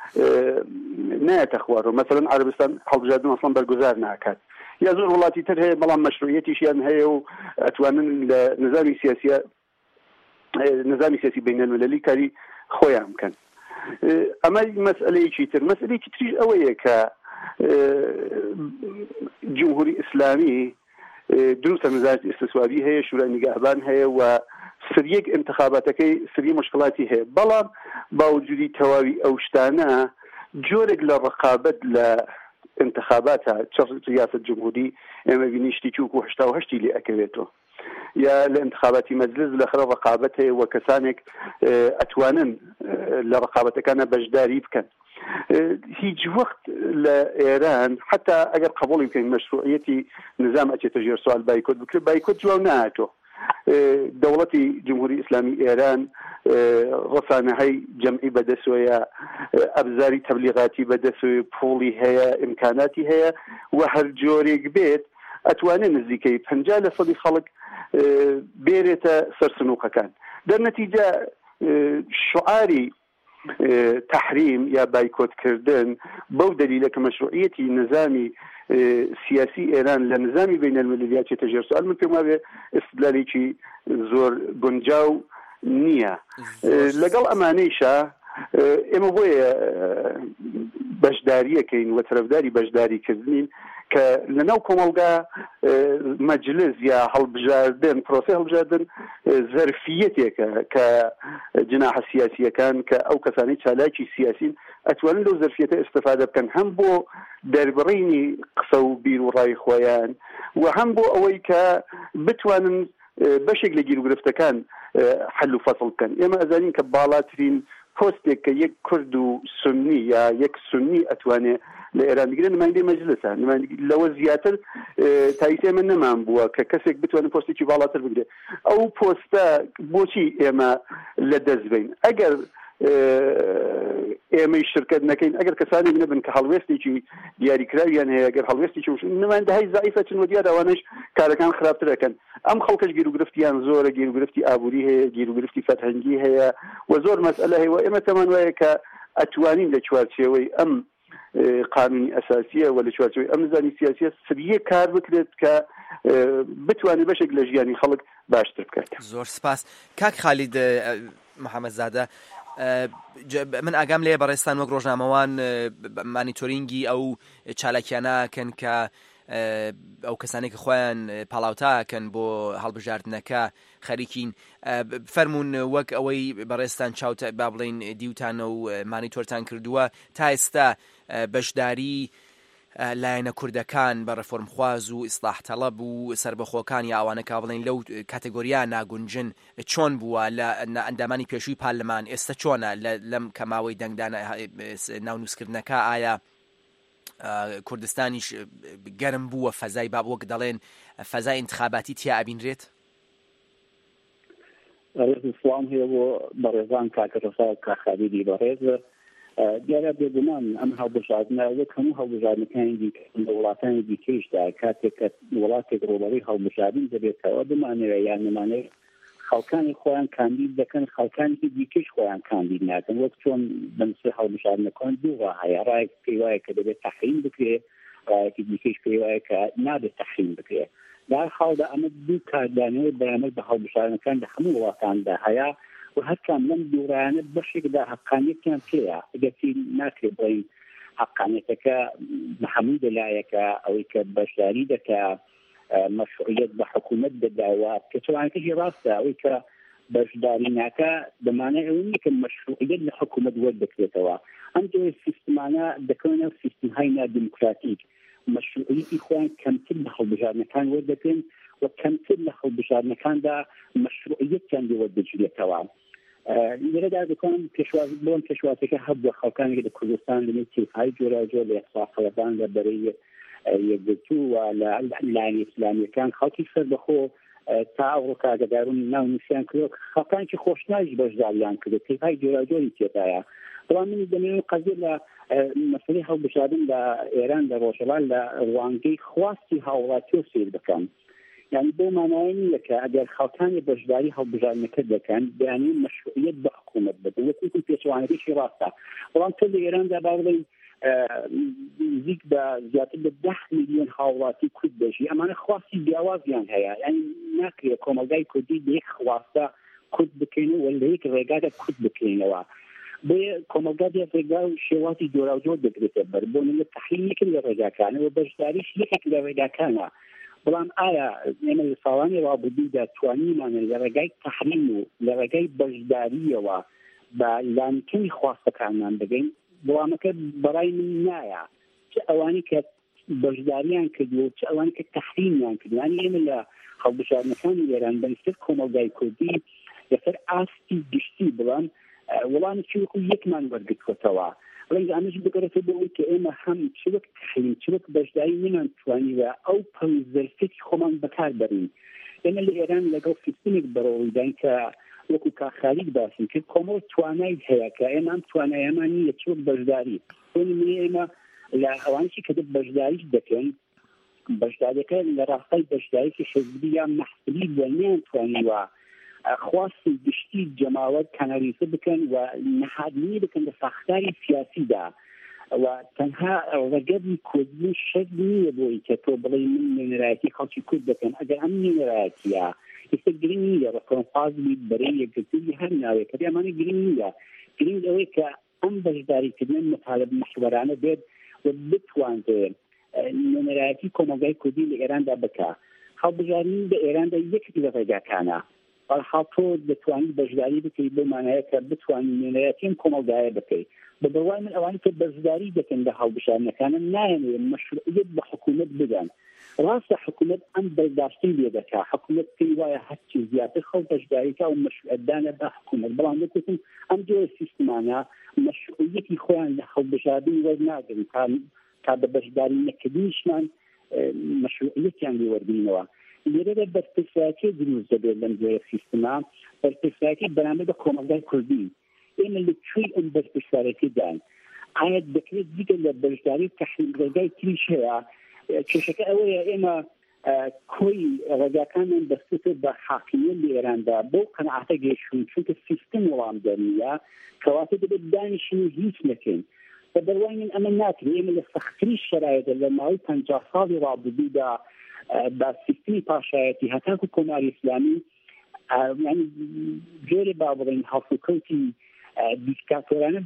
نایەتە خوارەوە. مەسەلەن عەرەبستان هەڵبژاردن ئەسڵان بەرگوزار ناکات، یا زۆر وڵاتی تر هەیە بەڵام مەشروعیەتیشیان هەیە و ئەتوانن لە نظامی سیاسیە نظامی سیاسی بین المللی کاری خۆیان بکەن. ئەمە مەسئلەیەکی تر. مەسئلەیەکی تریش ئەوەیە کە جمهوری ئیسلامی دروستە نزاعی ئیستیسوابی هەیە، شورای نیگهبان هەیە و سریەک انتخاباتەکەی سری مشکلاتی هەیە، بەڵام باوجودی تەواوی ئەو شتانە جۆرێک لە ڕقابەت لە انتخاباتە چ ریاست جمهوری ئێمە بینیشتی چووک و هەشتا و هەشتی لێ ئەکەوێتەوە، یا لە انتخاباتی مەجلس لەخرە ڕقابەت هەیە و کەسانێک ئەتوانن لە ڕقابەتەکانە بەشداری بکەن. هیچ وەخت لە ئێران حتا ئەگەر قبوڵی بکەین مەشروعیەتی نظام ئەچێتە ژێر سوال بایکۆت بکرێت، بایکۆت جواب نهاتۆ. دەوڵەتی جمهوری ئیسلامی ئێران ڕسانەهای جەمعی بەدەستوەیە، ئەبزاری تەبلیغاتی بەدەستوێ، پوڵی هەیە، ئیمکاناتی هەیە و هەر جۆرێک بێت ئەتوانێت نزیکەی پەنجا لە سەدی خەڵک بێرێتە سەر سنووقەکان. دەرنەتیجە شعاری تحریم یا بایکۆتکردن بەو دلیلە کە مەشروعیەتی نظامی سیاسی ئێران لە نظامی بین المللی چێتە ژێر سوال، من پێم وایە ئستدلالێکی زۆر گونجاو نییە. لەگەڵ ئەمانەیشە ئێمە بۆیە بەشداریەکەین و تەرەفداری بەشداریکردنین کە لەناو کۆمەڵگا مەجلس یا هەڵبژاردن پرۆسە هەڵبژاردن زەرفیەتێکە کە جناح سیاسیەکان کە ئەو کەسانی چالاکی سیاسین ئەتوانن لەو زەرفیەتە ئستفادە بکەن هەم بۆ دەربڕینی قسە و بیر و ڕای خۆیان و هەم بۆ ئەوەی کە بتوانن بەشێک لە گیر و گرفتەکان حل و فەسڵ بکەن. ئێمە ئەزانین کە باڵاترین پۆستێک کە یەک کورد و سنی یا یەک سنی ئەتوانێ لە ئێران بگرێن نمایندەی مەجلسە، لەوە زیاتر تایسێ من نەمان بووە کە کەسێک بتوانێت پۆستێکی باڵاتر بگرێت. ئەو پۆستە بۆچی ئێمە لە دەست بین؟ ئەگەر ئێمەی شرکت نەکەین، ئەگەر کەسانی نەبن کە هەڵوێستێکی دیاریکراویان هەیە، ئەگەر هەڵوێستێکی نمایندەهای زائیفە چن و دیار ئەوانەش کارەکان خراپتر دەکەن. ئەم خەڵکەش گیر و گرفتیان زۆرە، گیر و گرفتی ئابووری هەیە، گیر و گرفتی فەرهەنگی هەیە و زۆر مەسئلە هەیە و ئێمە تەمان وایە کە ئەتوانین لە چوارچێوەی ئەم قانونی ئەساسیە و لە چوارچێوەی ئەم نزانی سیاسیە سریە کار بکرێت کە بتوانێت بەشێک لە ژیانی خەڵک باشتر بکات. زۆر سپاس. کاک خالید محەممەدزادە، من ئاگام لێ بەڕێستان وەک ڕۆژنامەوان مانیتۆرینگی ئەو چالاکیانەکەن کە ئەو کەسانێک کە خۆیان پاڵاوتاکەن بۆ هەڵبژاردنەکە خەریکین. فەرمونون وەک ئەوەی بەڕێستان چاوتە با بڵێن دیوتانە و مانیتۆرتان کردووە تا ئێستا بەشداری لایەنە کوردەکان بە ڕەفۆرمخواز و ئیسلاح تەڵەب و سربەخۆکان یا ئەوانەکە بڵێن لەو کاتێگۆریا ناگونجن چۆن بووە لە ئەندامانی پێشووی پارلەمان، ئێستا چۆنە لەم کەماوەی دەنگدانە ناونووسکردنەکە؟ ئایا کوردستانیش گەرم بووە فەزای با وەک دەڵێن فەزای انتخاباتی تیا ئەبینرێت؟ سڵام هەیە بۆ بەڕێزان کاکەڕسا و کاخالیدی بەڕێز. دیارە بێگومان ئەم هەڵبژاردنە وەک هەموو هەڵبژاردنەکانی دیکە لە وڵاتانی دیکەیشدا کاتێک کە وڵاتێک ڕۆبەڕووی هەڵبژاردن دەبێتەوە بمانەوێت یان نمانەوێت خەڵکانی خۆیان کاندید دەکەن، خەڵکانی دیکەش خۆیان کاندید ناکەن. وەک چۆن بەنسبەی هەڵبژاردنەکان دوو ڕا هەیە، ڕایەک پێی وایە کە دەبێت تەحریم بکرێت، ڕایەکی دیکەش پێی وایە کە نابێت تەحریم بکرێت. در حاڵدا ئەمە دوو کاردانەوەی بەرامبەر بە هەڵبژاردنەکان لە هەموو وڵاتاندا هەیە و هەرکام لەم دوورانە بەشێکدا حەقانیەتیان پێیە. ئەگەرچی ناکرێت بڵێن حەقانیەتەکە بە هەموو دەلایەکە ئەوەی کە بەشداری دەکات مەشروعیەت بە حکوومەت دەداوە کە چۆنانەکەشی ڕاستە ئەوەی کە بەشداری ناکە دەمانە ئەوە نیە کە مەشروعیەت لە حکوومەت وەردەگرێتەوە. ئەم دوو سیستمانە دەکەونە سیستمهای نادیموکراتیک، مەشروعیەتی خۆیان کەمتر لە هەڵبژاردنەکان وەردەگرن و کەمتر لە هەڵبژاردنەکاندا مەشروعیەتیان وەردەگرێتەوە. لێرەدا دەکەم پێشواز بۆم پێشوازەکە هەبووە خەڵکانی لە کوردستان لەنێ تیرهای جۆراوجۆر لە ئێسڵاقەڵەبان لە بەرەی یەکگرتوو و لە لایەنی ئیسلامیەکان خەڵکی سەربەخۆ تا ئەوڕۆ کاگەدارون ناو نووسیان کردو خەڵکانکی خۆشناویش بەشداریان کردو تیرهای جۆراوجۆری تێدایە. بەڵام من دەمێنێت قەزیە لە مەسەلەی هەڵبژاردن لە ئێران لە ڕۆژهەڵات لە ڕوانگەی خواستی هاوڵاتی و سیر بکەم. یعنی بۆ مانایە نییە کە ئەگەر خەڵکانی بەشداری هەڵبژاردنەکە دەکەن بەیانی مەشروعیەت بە حکوومەت بدەن وەکو پێچوانەکەیشی ڕاستە. بەڵام تۆ لە ئێراندا با بڵێن نزیک بە زیاتر لە دە میلیۆن هاوڵاتی کورد دەژی، ئەمانە خواستی جیاوازیان هەیە. یعنی ناکرێت کۆمەلگای کوردی لە یەک خواستە کورد بکەینەوە لە یەک ڕێگادا کورد بکەینەوە. بۆ کۆمەلگا دێت ڕێگا و شێواتی جۆراوجۆر دەگرێتە بەر بۆ نمونە تەحریم یەکێک لە ڕێگاکانەوە بەشداریش یەکێک لە ڕێگاکانە. بەڵام ئایا ئێمە لە ساڵانی ڕابردوودا توانیمانە لە ڕێگای تەحریم و لە ڕێگای بەشداریەوە بە لانکەی خواستەکانمان بگەین؟ بەڵامەکە بەڕای من نایە. چ ئەوانی کە بەشداریان کردو چ ئەوانی کە تەحریمیان کردو. یعنی ئێمە لە هەڵبژاردنەکانی ئێران بەنسبەت کۆمەلگای کوردی لەسەر ئاستی گشتی بڵام وڵامێکی وەکو یەکمان وەرگرتووەتەوە. ڕەنگە ئەمەش بگەڕێتە بۆەوەی کە ئێمە هەم چ وەک تەحریم چ وەک بەشداری نەمانتوانیوە ئەو پەنجەرفێکی خۆمان بەکار بەرین. ئێمە لە ئێران لەگەڵ سیستمێک بەڕۆڵیداین کە وەکو کاخالیک باسی کرد کۆمەڵ توانای هەیە کە ئێمە ئەم توانایەمان نییە چ وەک بەشداری. بۆنمونە ئێمە لە ئەوانشی کە بەشداریش دەکەن بەشداریەکە لە ڕاستای بەشداریکی حیزبی یان مەحسوبی بۆ نەیانتوانیوە خواستی گشتی جەماوەت کەناریزە بکەن و نەهادنی بکەن لە ساختاری سیاسیدا و تەنها ڕێگەری کوردی شەک نییە بۆی کە تۆ بڵێ من نوێنەرایەتی خەڵکی کورد دەکەن. ئەگەر ئەم نوێنەرایەتیە ئێستا گرنگ نییە ڕەفۆرمخوازی بەرەی یەکگرتووی هەر ناوێت کە ئەمانە گرنگ نییە. گرنگ ئەوەی کە ئەم بەشداریکردن مەطالب محورانە بێت و بتوانێت نێنەرایەتی کۆمەلگای کوردی لە ئێراندا بکە هەڵبژارنی لە ئێراندا یەک لە ڕێگاکانە بەڵام تۆ دەتوانیت بەشداری بکەیت بۆ مانایە کە بتوانین نێنەرایەتیم کۆمەلگایە بکەیت بە بڕوای من ئەوانی کە بەشداری دەکەن لە هەڵبژارنەکانە نایەنێ مەشروعیت بە حکوومەت بدەن ڕاستە حکوومەت ئەم بەرداشتی لێ دەکا حکوومەت پێی وایە هەرچی زیاتر خەڵک بەشداریکە و مەشروعەتدانە بە حکوومەت بەڵام دەکوتن ئەم جۆرە سیستمانە مەشروعیەتی خۆیان لە هەڵبژاردنی وەرناگرن تا بە بەشداری نەکردنیشمان مەشروعیەتیان لێ وەربینەوە لێرە بەرپرسایەتی دروست دەبێت لەم جۆرە سیستما بەرپرسایەتی بەرامبەر بە کۆمەلگای کوردی ئێمە لەکوێی ئەم بەرپرسایەتی دان ئایا دەکرێت دیگە لە بەشداری تەحلیلگای تریش هەیە کێشەکە ئەوەیە ئێمە کۆی ڕێگاکانمان دەستێت بە حاکمیت لە ئێراندا بۆ قەناعەتە گەیشتون چونکە سیستم وەڵام دەرنیە کەواتە دەبێت دانیشتنی هیچ نەکەین بە بەروای من ئەمە ناکرێت ئێمە لە سەختترین شەرایطە لە ماوەی پەنجا ساڵی ڕابردوودا با سیستمی پاشایەتی هەتاکو کۆماری ئیسلامی یعنی جۆرێ با بڵێن هەڵسوکەوتی دیکتاتۆرانە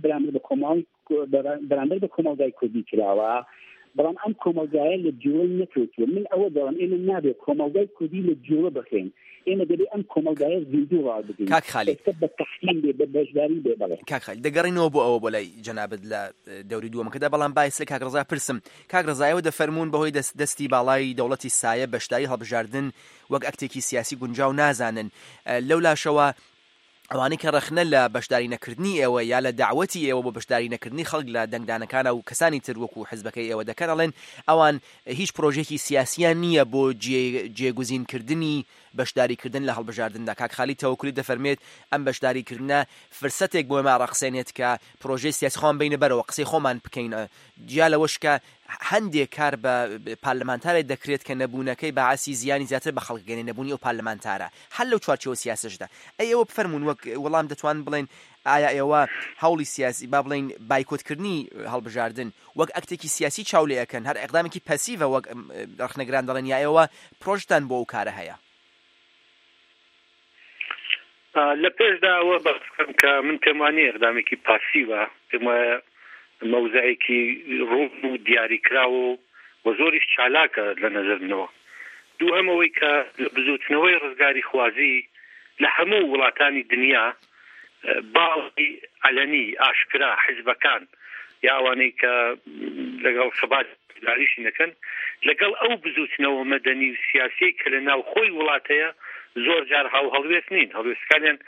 بەرامبەر بە کۆمەلگای کوردی کراوە بەڵام ئەم کۆمەلگایە لە جوڵە نەکەوتووە من ئەوە دەڵێم ئێمە نابێت کۆمەلگای کوردی لە جوڵە بخێن ئێمە دەبێت ئەم کۆمەلگایە زیندوو ڕابگرین کاک خالید بە تەحلیل بێ بە بەشداری بێ بڵێ کاک خالید دەگەڕینەوە بۆ ئەوە بۆ لای جەنابەت لە دەوری دووەمەکەدا بەڵام باعث لە کاک ڕەزا پرسم کاک ڕەزایەوە دەفەرمون بەهۆی دەستی باڵای دەوڵەتی سایە بەشداری هەڵبژاردن وەک ئەکتێکی سیاسی گونجاو نازانن لەو لاشەوە ئەوانەی کە ڕەخنە لە بەشداری نەکردنی ئێوە یا لە داوەتی ئێوە بۆ بەشداری نەکردنی خەڵک لە دەنگدانەکانە و کەسانی تر وەکو حزبەکەی ئێوە دەکەن ئەڵێن ئەوان هیچ پرۆژێکی سیاسیان نییە بۆ جێگوزینکردنی بەشداریکردن لە هەڵبژاردندا کاک خالید تەوەکولی دەفەرمێت ئەم بەشداریکردنە فرسەتێک بۆ ئێمە ڕەخسێنێت کە پرۆژەی سیاسی خۆمان بینە بەرەوە قسەی خۆمان بکەین جیا لەوەش کە هەندێک کار بە پارلەمانتارێک دەکرێت کە نەبوونەکەی بەعاسی زیانی زیاتر بە خەڵکگەنی نەبوونی ئەو پارلەمانتارە هەر لەو چوارچێوە سیاسەشدا ئەی ئێوە بفەرمون وەک وەڵام دەتوان بڵێن ئایا ئێوە هەوڵی سیاسی با بڵێن بایکۆتکردنی هەڵبژاردن وەک ئەکتێکی سیاسی چاو لێ ئەکەن هەر ئەقدامێکی پەسیڤە وەک ڕەخنەگران دەڵێن یا ئێوە پرۆژتان بۆ ئەو کارە هەیە لە پێشدا ئەوە بەخم کە من پێم وانێ ئەقدامێکی پاسیڤە پێم وایە مەوزەیەکی ڕوون و دیاریکراوە و زۆریش چالاکە لە نەزەرنەوە دوو هەمەوەی کە لە بزوتنەوەی ڕزگاری خوازی لە هەموو وڵاتانی دنیا باڵی علەنی ئاشکرا حیزبەکان یا ئەوانەی کە لەگەڵ سەبات داریشی نەکەن لەگەڵ ئەو بزوتنەوە مەدەنی و سیاسی کە لە ناو خۆی وڵاتەیە زۆر جار هاو هەڵوێست نین هەڵوێستەکانیان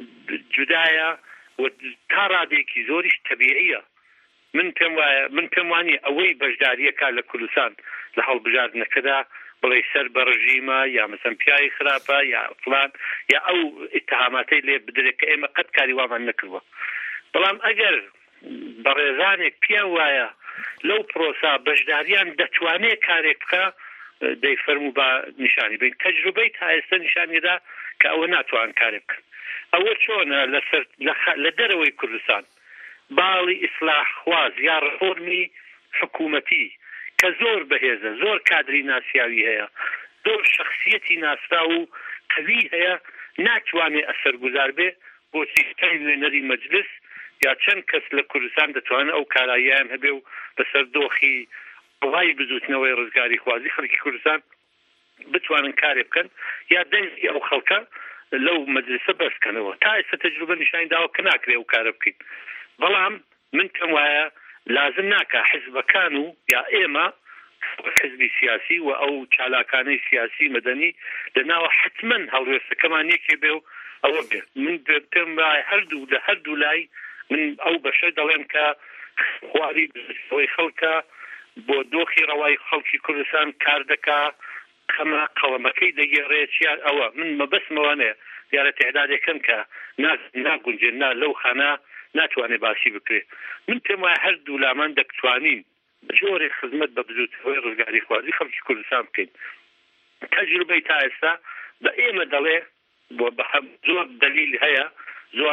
جودایە و تا ڕادێکی زۆریش تەبیعیە من پێم وایە من پێم وانێ ئەوەی بەشداریەکە لە کوردستان لە هەڵبژاردنەکەدا بڵێ سەر بە ڕژیمە یا مەسەن پیاوی خراپە یا فلان یا ئەو ئیتهاماتەی لێ بدرێت کە ئێمە قەت کاری وامان نەکردووە بەڵام ئەگەر بە ڕێزانێک پێم وایە لەو پرۆسا بەشداریان دەتوانێت کارێک بکە دەیفەرموو بە نیشانی بین تەجروبەی تا ئێستا نیشانیدا کە ئەوە ناتوان کارێک بکەن ئەوە چۆنە لەسەر لە دەرەوەی کوردستان باڵی ئیسلاح خواز یا ڕفۆرمی حکوومەتی کە زۆر بەهێزە زۆر کادری ناسیاوی هەیە زۆر شخصیەتی ناسرا و قەوی هەیە ناتوانێت ئەسەرگوزار بێ بۆ سیستەمی نوێنەری مەجلس یا چەند کەس لە کوردستان دەتوانێت ئەو کاراییان هەبێ و بەسەر دۆخی وڵای بزوتنەوەی ڕزگاری خوازی خەڵکی کوردستان بتوانن کارێ بکەن یا دەنگی ئەو خەڵکە لەو مەجلسە بەسکەنەوە تا ئێستا تەجروبە نیشانی داوە کە ناکرێ ئەو کارە بکەین بەڵام من پێم وایە لازم ناکە حزبەکان و یا ئێمە حزبی سیاسی و ئەو چالاکانەی سیاسی مەدەنی لەناوە حتمەن هەڵوێستەکەمان یەکێ بێ و ئەوە بێ من پێم وایە هەردوو لە هەردوو لای من ئەو بەشە دەڵێم کە خواری بزوتنەوەی خەڵکە بۆ دۆخی ڕەوای خەڵکی کوردستان کار دەکا خەمە قەڵەمەکەی دەگێڕێت یان ئەوە من مەبەسمەوانەیە دیارە تێعدادێکم کە ناگونجێن نا لەو خانە ناتوانێت باسی بکرێت من پێم وایە هەردوو لامان دەکتوانین جۆرێک خزمەت بە بزوتنەوەی ڕزگاری خوازی خەڵکی کوردستان بکەین تەجروبەی تا ئێستا بە ئێمە دەڵێ بۆ زۆر دلیل هەیە زۆر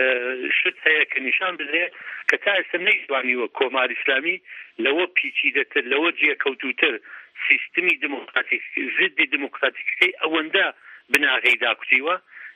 شت هەیە کە نیشان بدرێ کە تا ئێستا نەیتوانیوە کۆماری ئیسلامی لەوە پیچیدەتر لەوە جێکەوتوتر سیستمی دموکراتیک زدی دموکراتیکەکەی ئەوەندە بناغەی داکوتیوە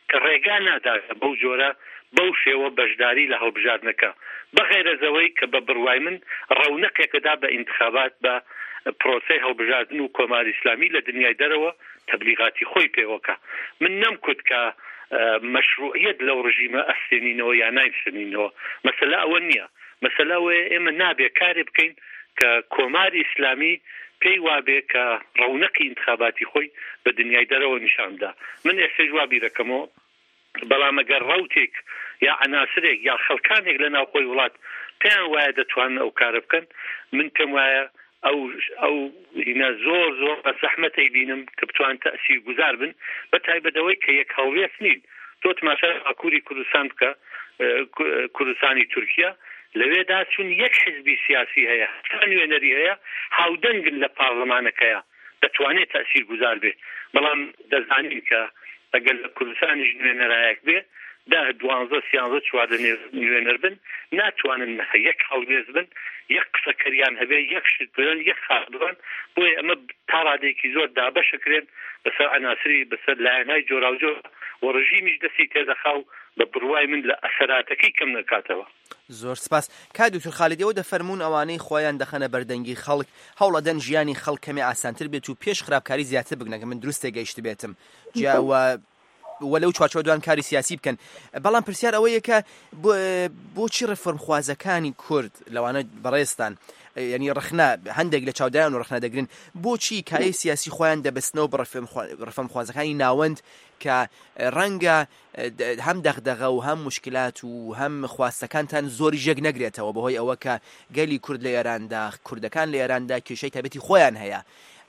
کە ڕێگا ناداگە بەو جۆرە بەو شێوە بەشداری لە هەڵبژاردنەکە بەغێرەزەوەی کە بە بڕوای من ڕەونەقێکەدا بە ئینتخابات بە پرۆسەی هەڵبژاردن و کۆماری ئیسلامی لە دنیای دەرەوە تەبلیغاتی خۆی پێوەکە من نەمکوت کە مەشروعیت لەو ڕژیمە ئەستێنینەوە یا نایستێنینەوە مەسەلا ئەوە نییە مەسەلا ئەوەیە ئێمە نابێ کارێ بکەین کە کۆماری ئیسلامی پێی وابێ کە ڕەونەقی ئینتخاباتی خۆی بە دنیای دەرەوە نیشاندا من ئێستا جوابی دەکەمەوە بەڵام ئەگەر ڕەوتێک یا عناسرێک یا خەڵکانێک لە ناوخۆی وڵات پێیان وایە دەتوانن ئەو کارە بکەن من پێم وایە ئەو ئەو هینە زۆر زۆر بە زەحمەتەی بینم کە بتوان تەئسیر گوزار بن بە تایبەتەوەی کە یەک هەڵوێست نین تۆ تماشای باکووری کوردستان بکە کوردستانی تورکیا لەوێدا چون یەک حزبی سیاسی هەیە تا نوێنەری هەیە هاودەنگن لە پارلەمانەکەیە دەتوانێت تەئسیر گوزار بێ بەڵام دەزانین کە ئەگەر لە کوردستانیش نوێنەرایەک بێ ده دوانزە سیانزە چواردە نوێنەر بن ناتوانن یەک هەڵوێست بن یەک قسەکەریان هەبێ یەک شت بن یەک خاڵ بن بۆیە ئەمە تا ڕادێکی زۆر دابەشەکرێن بەسەر عناسری بەسەر لایەنهای جۆراوجۆر و ڕژیمیش دەستی تێدەخا و بە بڕوای من لە ئەسەراتەکەی کەم نکاتەوە. زۆر سپاس. کای دکتۆر خالیدی ئەوە دەفەرمون ئەوانەی خۆیان دەخەنە بەردەنگی خەڵک هەوڵەدەن ژیانی خەڵک کەمێ ئاسانتر بێت و پێش خراپکاری زیاتر بگنەکە من دروست تێگەیشت بێتم جاوە وەلەو چوارچۆ دوان کاری سیاسی بکەن بەڵام پرسیار ئەوەیە کە بۆچی ڕێفۆرم خوازەکانی کورد لەوانە بەڕێستان ینی ڕخنا هەندێک لە چاودایان و ڕخنا دەگرن بۆچی کای سیاسی خۆیان دەبستنەوە بە ڕێفۆرم خوازەکانی ناوەند کە ڕەنگە هەم دەغدەغە و هەم مشکلات و هەم خواستەکانتان زۆری ژێک نەگرێتەوە بەهۆی ئەوە کە گەلی کورد لە ئێراندا کوردەکان لە ئێراندا کێشەی تایبەتی خۆیان هەیە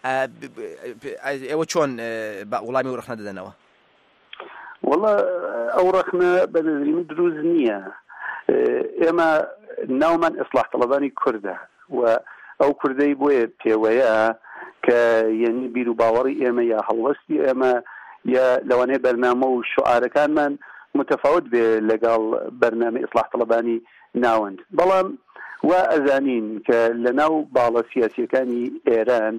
ئێوە چۆن وەڵامی و ڕخنا دەدەنەوە؟ والله ئەو ڕخنە بەنظری من دروست نییە ئێمە ناومان ئیسلاح طلبانی کوردە و ئەو کوردەی بۆیە پێوەیە کە یعنی بیر و باوەڕی ئێمە یا هەڵوەستی ئێمە یا لەوانەیە بەرنامە و شعارەکانمان متفاوت بێ لەگەڵ بەرنامە ئیسلاح طلبانی ناوەند بەڵام وا ئەزانین کە لە ناو باڵە سیاسیەکانی ئێران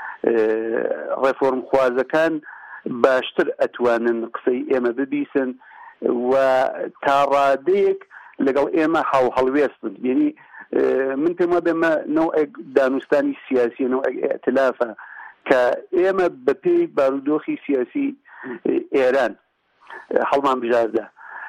ڕێفۆرم خوازەکان باشتر ئەتوانن قسەی ئێمە ببیسن و تا ڕادەیەک لەگەڵ ئێمە هاو هەڵوێستن یعنی من پێم وابێ مە نەوعێک دانوستانی سیاسی نەوعێک ئێتلافە کە ئێمە بە پێی بارودۆخی سیاسی ئێران هەڵمان بژاردە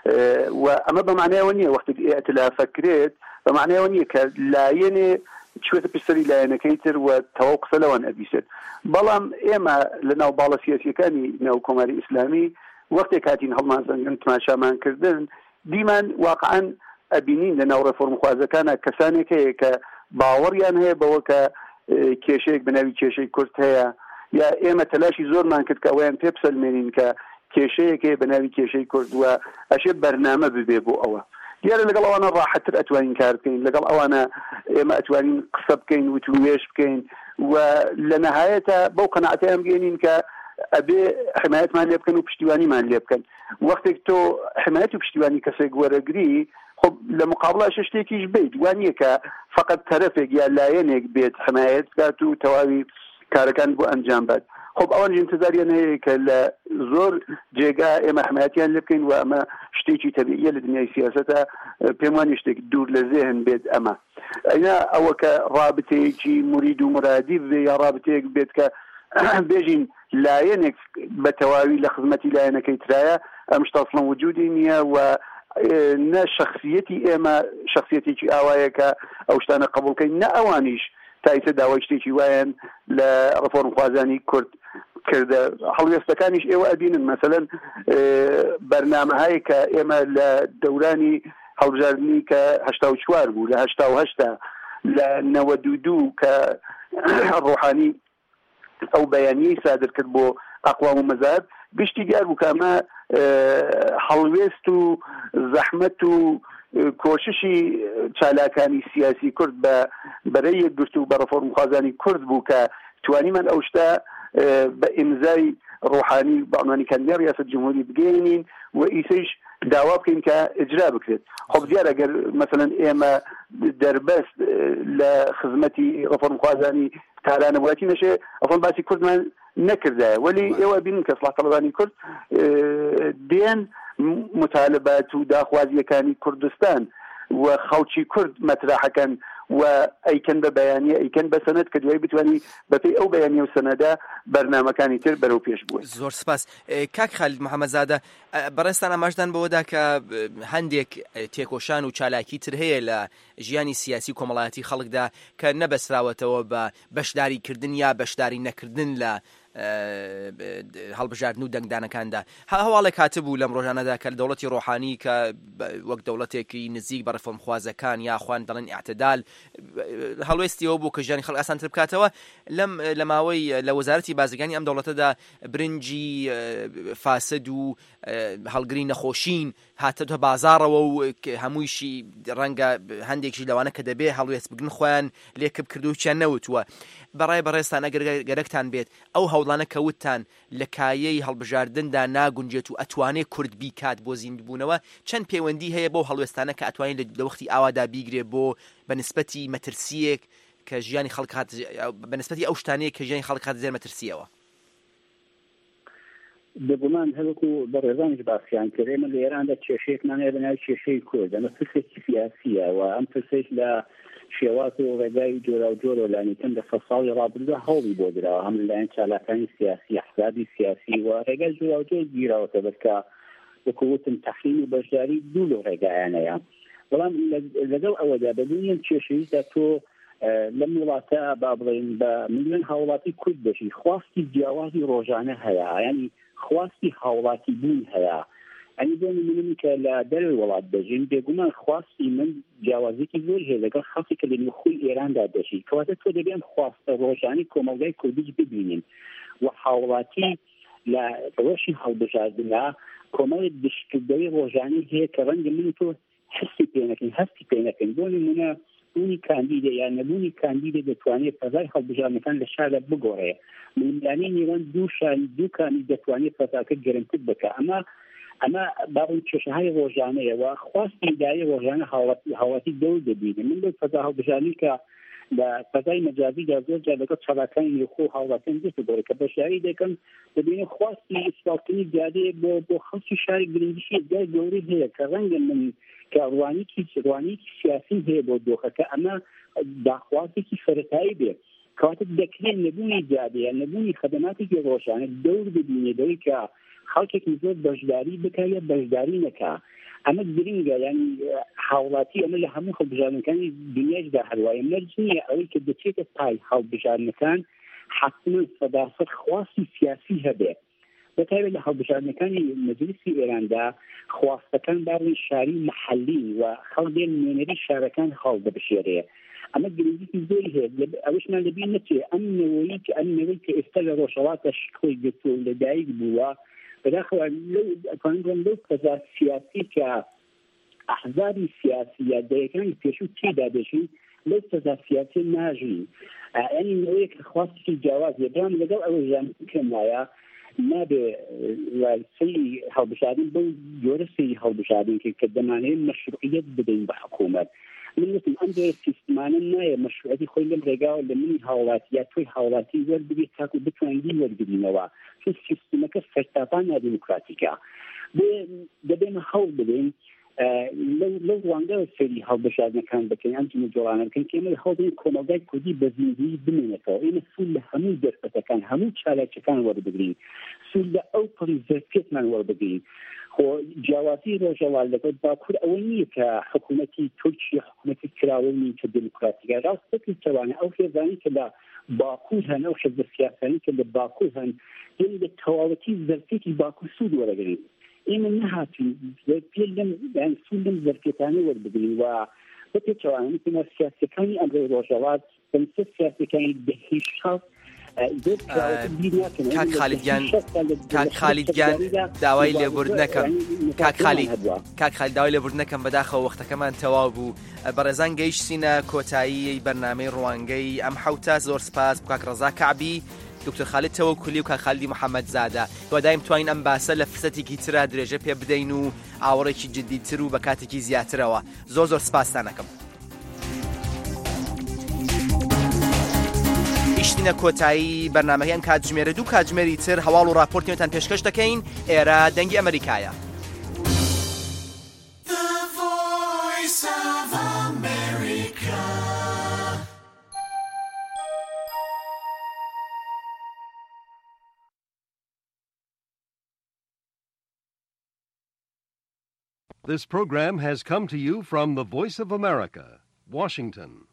و ئەمە بە معنایەوە نییە وەختێک ئێتلافە کرێت بە معنایەوە نییە کە لایەنێ چوێتە پشتری لایەنەکەی تر و تەواو قسە لەوان ئەبیسێت بەڵام ئێمە لە ناو باڵە سیاسیەکانی ناو کۆماری ئیسلامی وەختێک هاتین هەڵمان زەنگن تماشامان کردن دیمان واقعا ئەبینین لە ناو ڕێفۆرم خوازەکانە کەسانێک هەیە کە باوەڕیان هەیە بەوە کە کێشەیەک بناوی کێشەی کورد هەیە یا ئێمە تەلاشی زۆرمان کرد کە ئەویان پێ بسەلمێنین کە کێشەیەک هەیە بناوی کێشەی کورد و ئەشێ بەرنامە ببێ بۆ ئەوە دیارە لەگەڵ ئەوانە ڕاحەتتر ئەتوانین کار بکەین لەگەڵ ئەوانە ئێمە ئەتوانین قسە بکەین وتوێش بکەین و لە نەهایەتە بەو قەناعەتیان بگەینین کە ئەبێ حمایەتمان لێ بکەن و پشتیوانیمان لێ بکەن وەختێک تۆ حمایەت و پشتیوانی کەسێک وەرەگری خب لە مقابڵە شتێکیش بیت وانییە کە فقط تەرەفێک یا لایەنێک بێت حمایەت بکات و تەواوی کارەکان بۆ ئەنجام بات خب ئەوان انتظاریان هەیە کە لە زۆر جێگا ئێمە حمایەتیان لێ بکەین و ئەمە شتێکی تەبیعیە لە دنیای سیاسەتە پێم وانیە شتێک دوور لە ذێهن بێت ئەمە ئەینا ئەوە کە ڕابطەیەکی مرید و مرادی بێ یا ڕابطەیەک بێت کە بێژین لایەنێک بە تەواوی لە خزمەتی لایەنەکەی ترایە ئەم شتە ئەسڵەن وجودی نییە و نە شخصیەتی ئێمە شخصیەتێکی ئاوایە کە ئەو شتانە قبولکەین نە ئەوانیش تایتە داوای شتێکی وایەن لە ڕێفۆرم خوازانی کورد کردە هەڵوێستەکانیش ئێوە ئەبینن مەسەلەن بەرنامەهایی کە ئێمە لە دەورانی هەڵبژاردننی کە هەشتا و چوار بوو لە هەشتا و هەشتا لە نەوە دوو دوو کە ڕۆحانی ئەو بەیانیەی سادر کرد بۆ ئەقوام و مەزاد گشتی دیار بوو کە ئەمە هەڵوێست و زەحمەت و کۆششی چالاکانی سیاسی کورد بە بەرەی یەکگرتو و بە ڕێفۆرم خوازانی کورد بوو کە توانیمان ئەو شتە بە ئیمزای ڕۆحانی بەعنوانی کاندیدا ریاست جمهوری بگەینین و ئیسەیش داوا بکەین کە ئجرا بکرێت خب دیارە ئەگەر مەسەلەن ئێمە دەربەست لە خزمەتی ڕێفۆرم خوازانی تارانە وڵاتی نەشێ ئەفڵ باسی کوردمان نەکردایە وەلی ئێوە بینن کە ئیسلاح طلبانی کورد دێن مطالبات و داخوازیەکانی کوردستان و خەڵکی کورد مەترەحەکەن و ئەیکەن بە بەیانیە ئەیکەن بە سەنەد کە دوای بتوانانی بەپێی ئەو بەیانیە و سەنەدا بەرنامەکانی تر بەرەو پێش بوون. زۆر سپاس. کاک خالید محەممەدزادە بەڕێستان ئاماژدان بەوەدا کە هەندێک تێکۆشان و چالاکی تر هەیە لە ژیانی سیاسی کۆمەڵایەتی خەڵکدا کە نەبەسراوەتەوە بە بەشداریکردن یا بەشداری نەکردن لە هەڵبژاردن و دەنگدانەکاندا. هەواڵێک هاتبوو لەم ڕۆژانەدا کە دەوڵەتی ڕۆحانی کە وەک دەوڵەتێکی نزیک بە ڕێفۆرمخوازەکان یاخوان دەڵێن ئاعتدال هەڵوێستیەوە بوو کە ژیانی خەڵک ئاسانتر بکاتەوە. لەم لە ماوەی لە وەزارەتی بازرگانی ئەم دەوڵەتەدا برنجی فاسد و هەڵگری نەخۆشین هاتەتە بازاڕەوە و هەموویشی ڕەنگە هەندێکی لەوانە کە دەبێ هەڵوێست بگن خۆیان لێکب کردوچیان نەوتووە. بەڕای بەڕێستان ئەگەر گەرەکتان بێت ئەو هەوڵانە کەوتتان لە کایەی هەڵبژاردندا ناگونجێت و ئەتوانێت کورد بیکات بۆ زیندبوونەوە چەند پەیوەندی هەیە بۆ هەڵوێستانە کە ئەتوانین لە وەختی ئاوادا بیگرێ بۆ بەنسبەتی مەترسیەک کە ژیانی خەڵک بەنسبەتی ئەو شتانەیە کە ژیانی خەڵک هات زێر مەترسیەوە؟ بەگومان هەڵکو بە ڕێزانش باسییان کرد ئێمە لە ئێراندا کێشەیەکمان هەیە بەناوی کێشەی کورد ئەمە پرسێکی سیاسیە و ئەم پرسێک لە شێوات و ڕێگای جۆرا و جۆرە لانیتن لە سەساڵی ڕابردووە هەوڵی بۆ درراوە هەم لەلایەن چالاکانی سیاسی حزابی سیاسی و ڕێگای جۆرا و جۆر گیراوەتە بەکە وەکووتم تەحریم و بەشداری دوو لەو ڕێگایانەیە. بەڵام لەگەڵ ئەوەدا بەبوونیان کێشەویستە تۆ لەم وڵاتە با بڵێن بە میلیۆن هاوڵاتی کورد بەشی خواستی جیاوازی ڕۆژانە هەیە، ینی خواستی هاوڵاتی بوون هەیە. ئەنی بۆ نمونەی کە لە دەروی وڵات دەژین بێگومان خواستی من جیاوازێکی زۆر هەیە لەگەڵ خەڵکی کە لە نخۆی ئێراندا دەژی کەواتە تۆ دەبێن خواستە ڕۆژانەی کۆمەڵگەی کوردیش ببینین و هاوڵاتی لە ڕۆژی هەڵبژاردندا کۆمەڵی دشکردەوەی ڕۆژانەی هەیە کە ڕەنگە من تۆ حسی پێ نەکەین هەستی پێ نەکەین. بۆ نمونە بوونی کاندیدە یان نەبوونی کاندیدە دەتوانێت فەزای هەڵبژاردنەکان لە شاردا بگۆڕێ. ململانی نێوان دوو شان دوو کاندید دەتوانێت فەزاکە گەرمتر بکە. ئەمە ئەمە باڵی کێشەهای ڕۆژانەیەوە خواستی داری ڕۆژانە هاواتی دەور دەبینێ. من لەو فەزا هەڵبژاردنی کە لە فەزای مەجازیدا زۆر جار لەگەڵ چالاکانی نێوخۆ هاوڵاتیان دەستگۆڕێ کە بەشداری دەکەن دەبینێت خواستی ئیسپاتنی دیارەیە بۆ بۆ خەڵکی شاری گرنگیشی دای گەورەی هەیە کە ڕەنگە من کە ڕوانیکی ڕوانیکی سیاسی هەیە بۆ دۆخەکە ئەمە داخوازێکی سەرەتایی بێت کەواتە دەکرێت نەبوونی جادەیە نەبوونی خەدەماتێکی ڕۆژانە دەور ببینێ دەوری کە خەڵکێکی زۆر بەشداری بکە یا بەشداری نەکا. ئەمە گرنگە ینی هاوڵاتی ئەمە لە هەموو هەڵبژاردنەکانی دنیاشدا هەروایە مەرج نییە ئەوەی کە دەچێتە پای هەڵبژاردنەکان حتما سەداسەد خواستی سیاسی هەبێت. بەتایبەت لە هەڵبژاردنەکانی مەجلیسی ئێراندا خواستەکان باڕی شاری محەلی و خەڵک نوێنەری شارەکان هەڵ دەبژێرێ. ئەمە گرنگیی زۆری هەیە ئەوەشمان لەبیر نەچێ ئەم نەوەی کە ئەم نەوەی کە ئێستا لە ڕۆژهەڵاتە شکۆی گرتووە و لەدایک بووە بەداخەوە لەو فەزا سیاسی کە ئەحزابی سیاسی یا دەیەکانی پێشوو تێدا دەژین لەو فەزا سیاسی ناژین. ئەنی نەوەیە کە خواستی جیاواز بێبران لەگەڵ ئەوە ژانم کەم وایە نابێ سەی هەڵبژاردن بەو جۆرە سەی هەڵبژاردن کە دەمانەیە مەشروعیەت بدەین بە حکوومەت. من وتم ئەم جۆرە سیستمانە نایە مەشروعەتی خۆی لەم ڕێگاوە لە منی هاوڵاتی یا تۆی هاوڵاتی وەربگریت تاکو بتوانین وەربگرینەوە چون سیستمەکە سەرتاپان نادیموکراتیکە. دەبێمە هەوڵ بدەین لەو ڕوانگەوە سەری هەڵبژاردنەکان بکەین ئەم جمە جۆڵانە بکەین کە ئێمە هەوڵدەین کۆمەلگای کوردی بە زیندوی بمێنێتەوە. ئێمە سوول لە هەموو دەرفەتەکان هەموو چالاکیەکان وەربگرین، سوول لە ئەو پڕی زەرفێتمان وەربگرین. خۆ جیاوازی ڕۆژەوال لەگەڵ باکوور ئەوە نییە کە حکوومەتی تورکیا حکوومەتی کراوەی کە دموکراتیکە ڕاست بکەوانە ئەو هێزانی کە لە باکوور هەن ئەو حزب سیاسانی کە لە باکوور هەن یعنی لە تەواوەتی زەرفێتی باکوور سوود وەرەگرین. ئێمە نەهاتین پێ لەم سوود لەم زەرفێتانە وەربگرین و بەپێچەوانە پێمە سیاسەکانی ئەمڕۆی ڕۆژەوات بەنسبەت سیاسەکانی بەهێشت کاک خالیدیان کاک خالیدیان داوای لێبورد نەکەم کاک خالید کاک خالید داوای لێبورد نەکەم بەداخەوە وەختەکەمان تەواو بوو. بەڕێزان گەیشتینە کۆتایی بەرنامەی ڕوانگەی ئەم حوتە. زۆر سپاس بۆ کاک ڕەزا کەعبی، دکتۆر خالید تەوەکولی و کاک خالیدی محەممەدزادە. دوادایم توانین ئەم باسە لە فرسەتێکی ترا درێژە پێ بدەین و ئاوەڕێکی جددیتر و بە کاتێکی زیاترەوە. زۆر زۆر سپاستانەکەم. شتینە کۆتایی بەرنامەکەیان کاتژمێرە دوو کاتژمێری تر هەواڵ و راپۆرتێتان پێشکەش دەکەین. ئێرە دەنگی ئەمریکایە. This program has come to you from the Voice of America, Washington.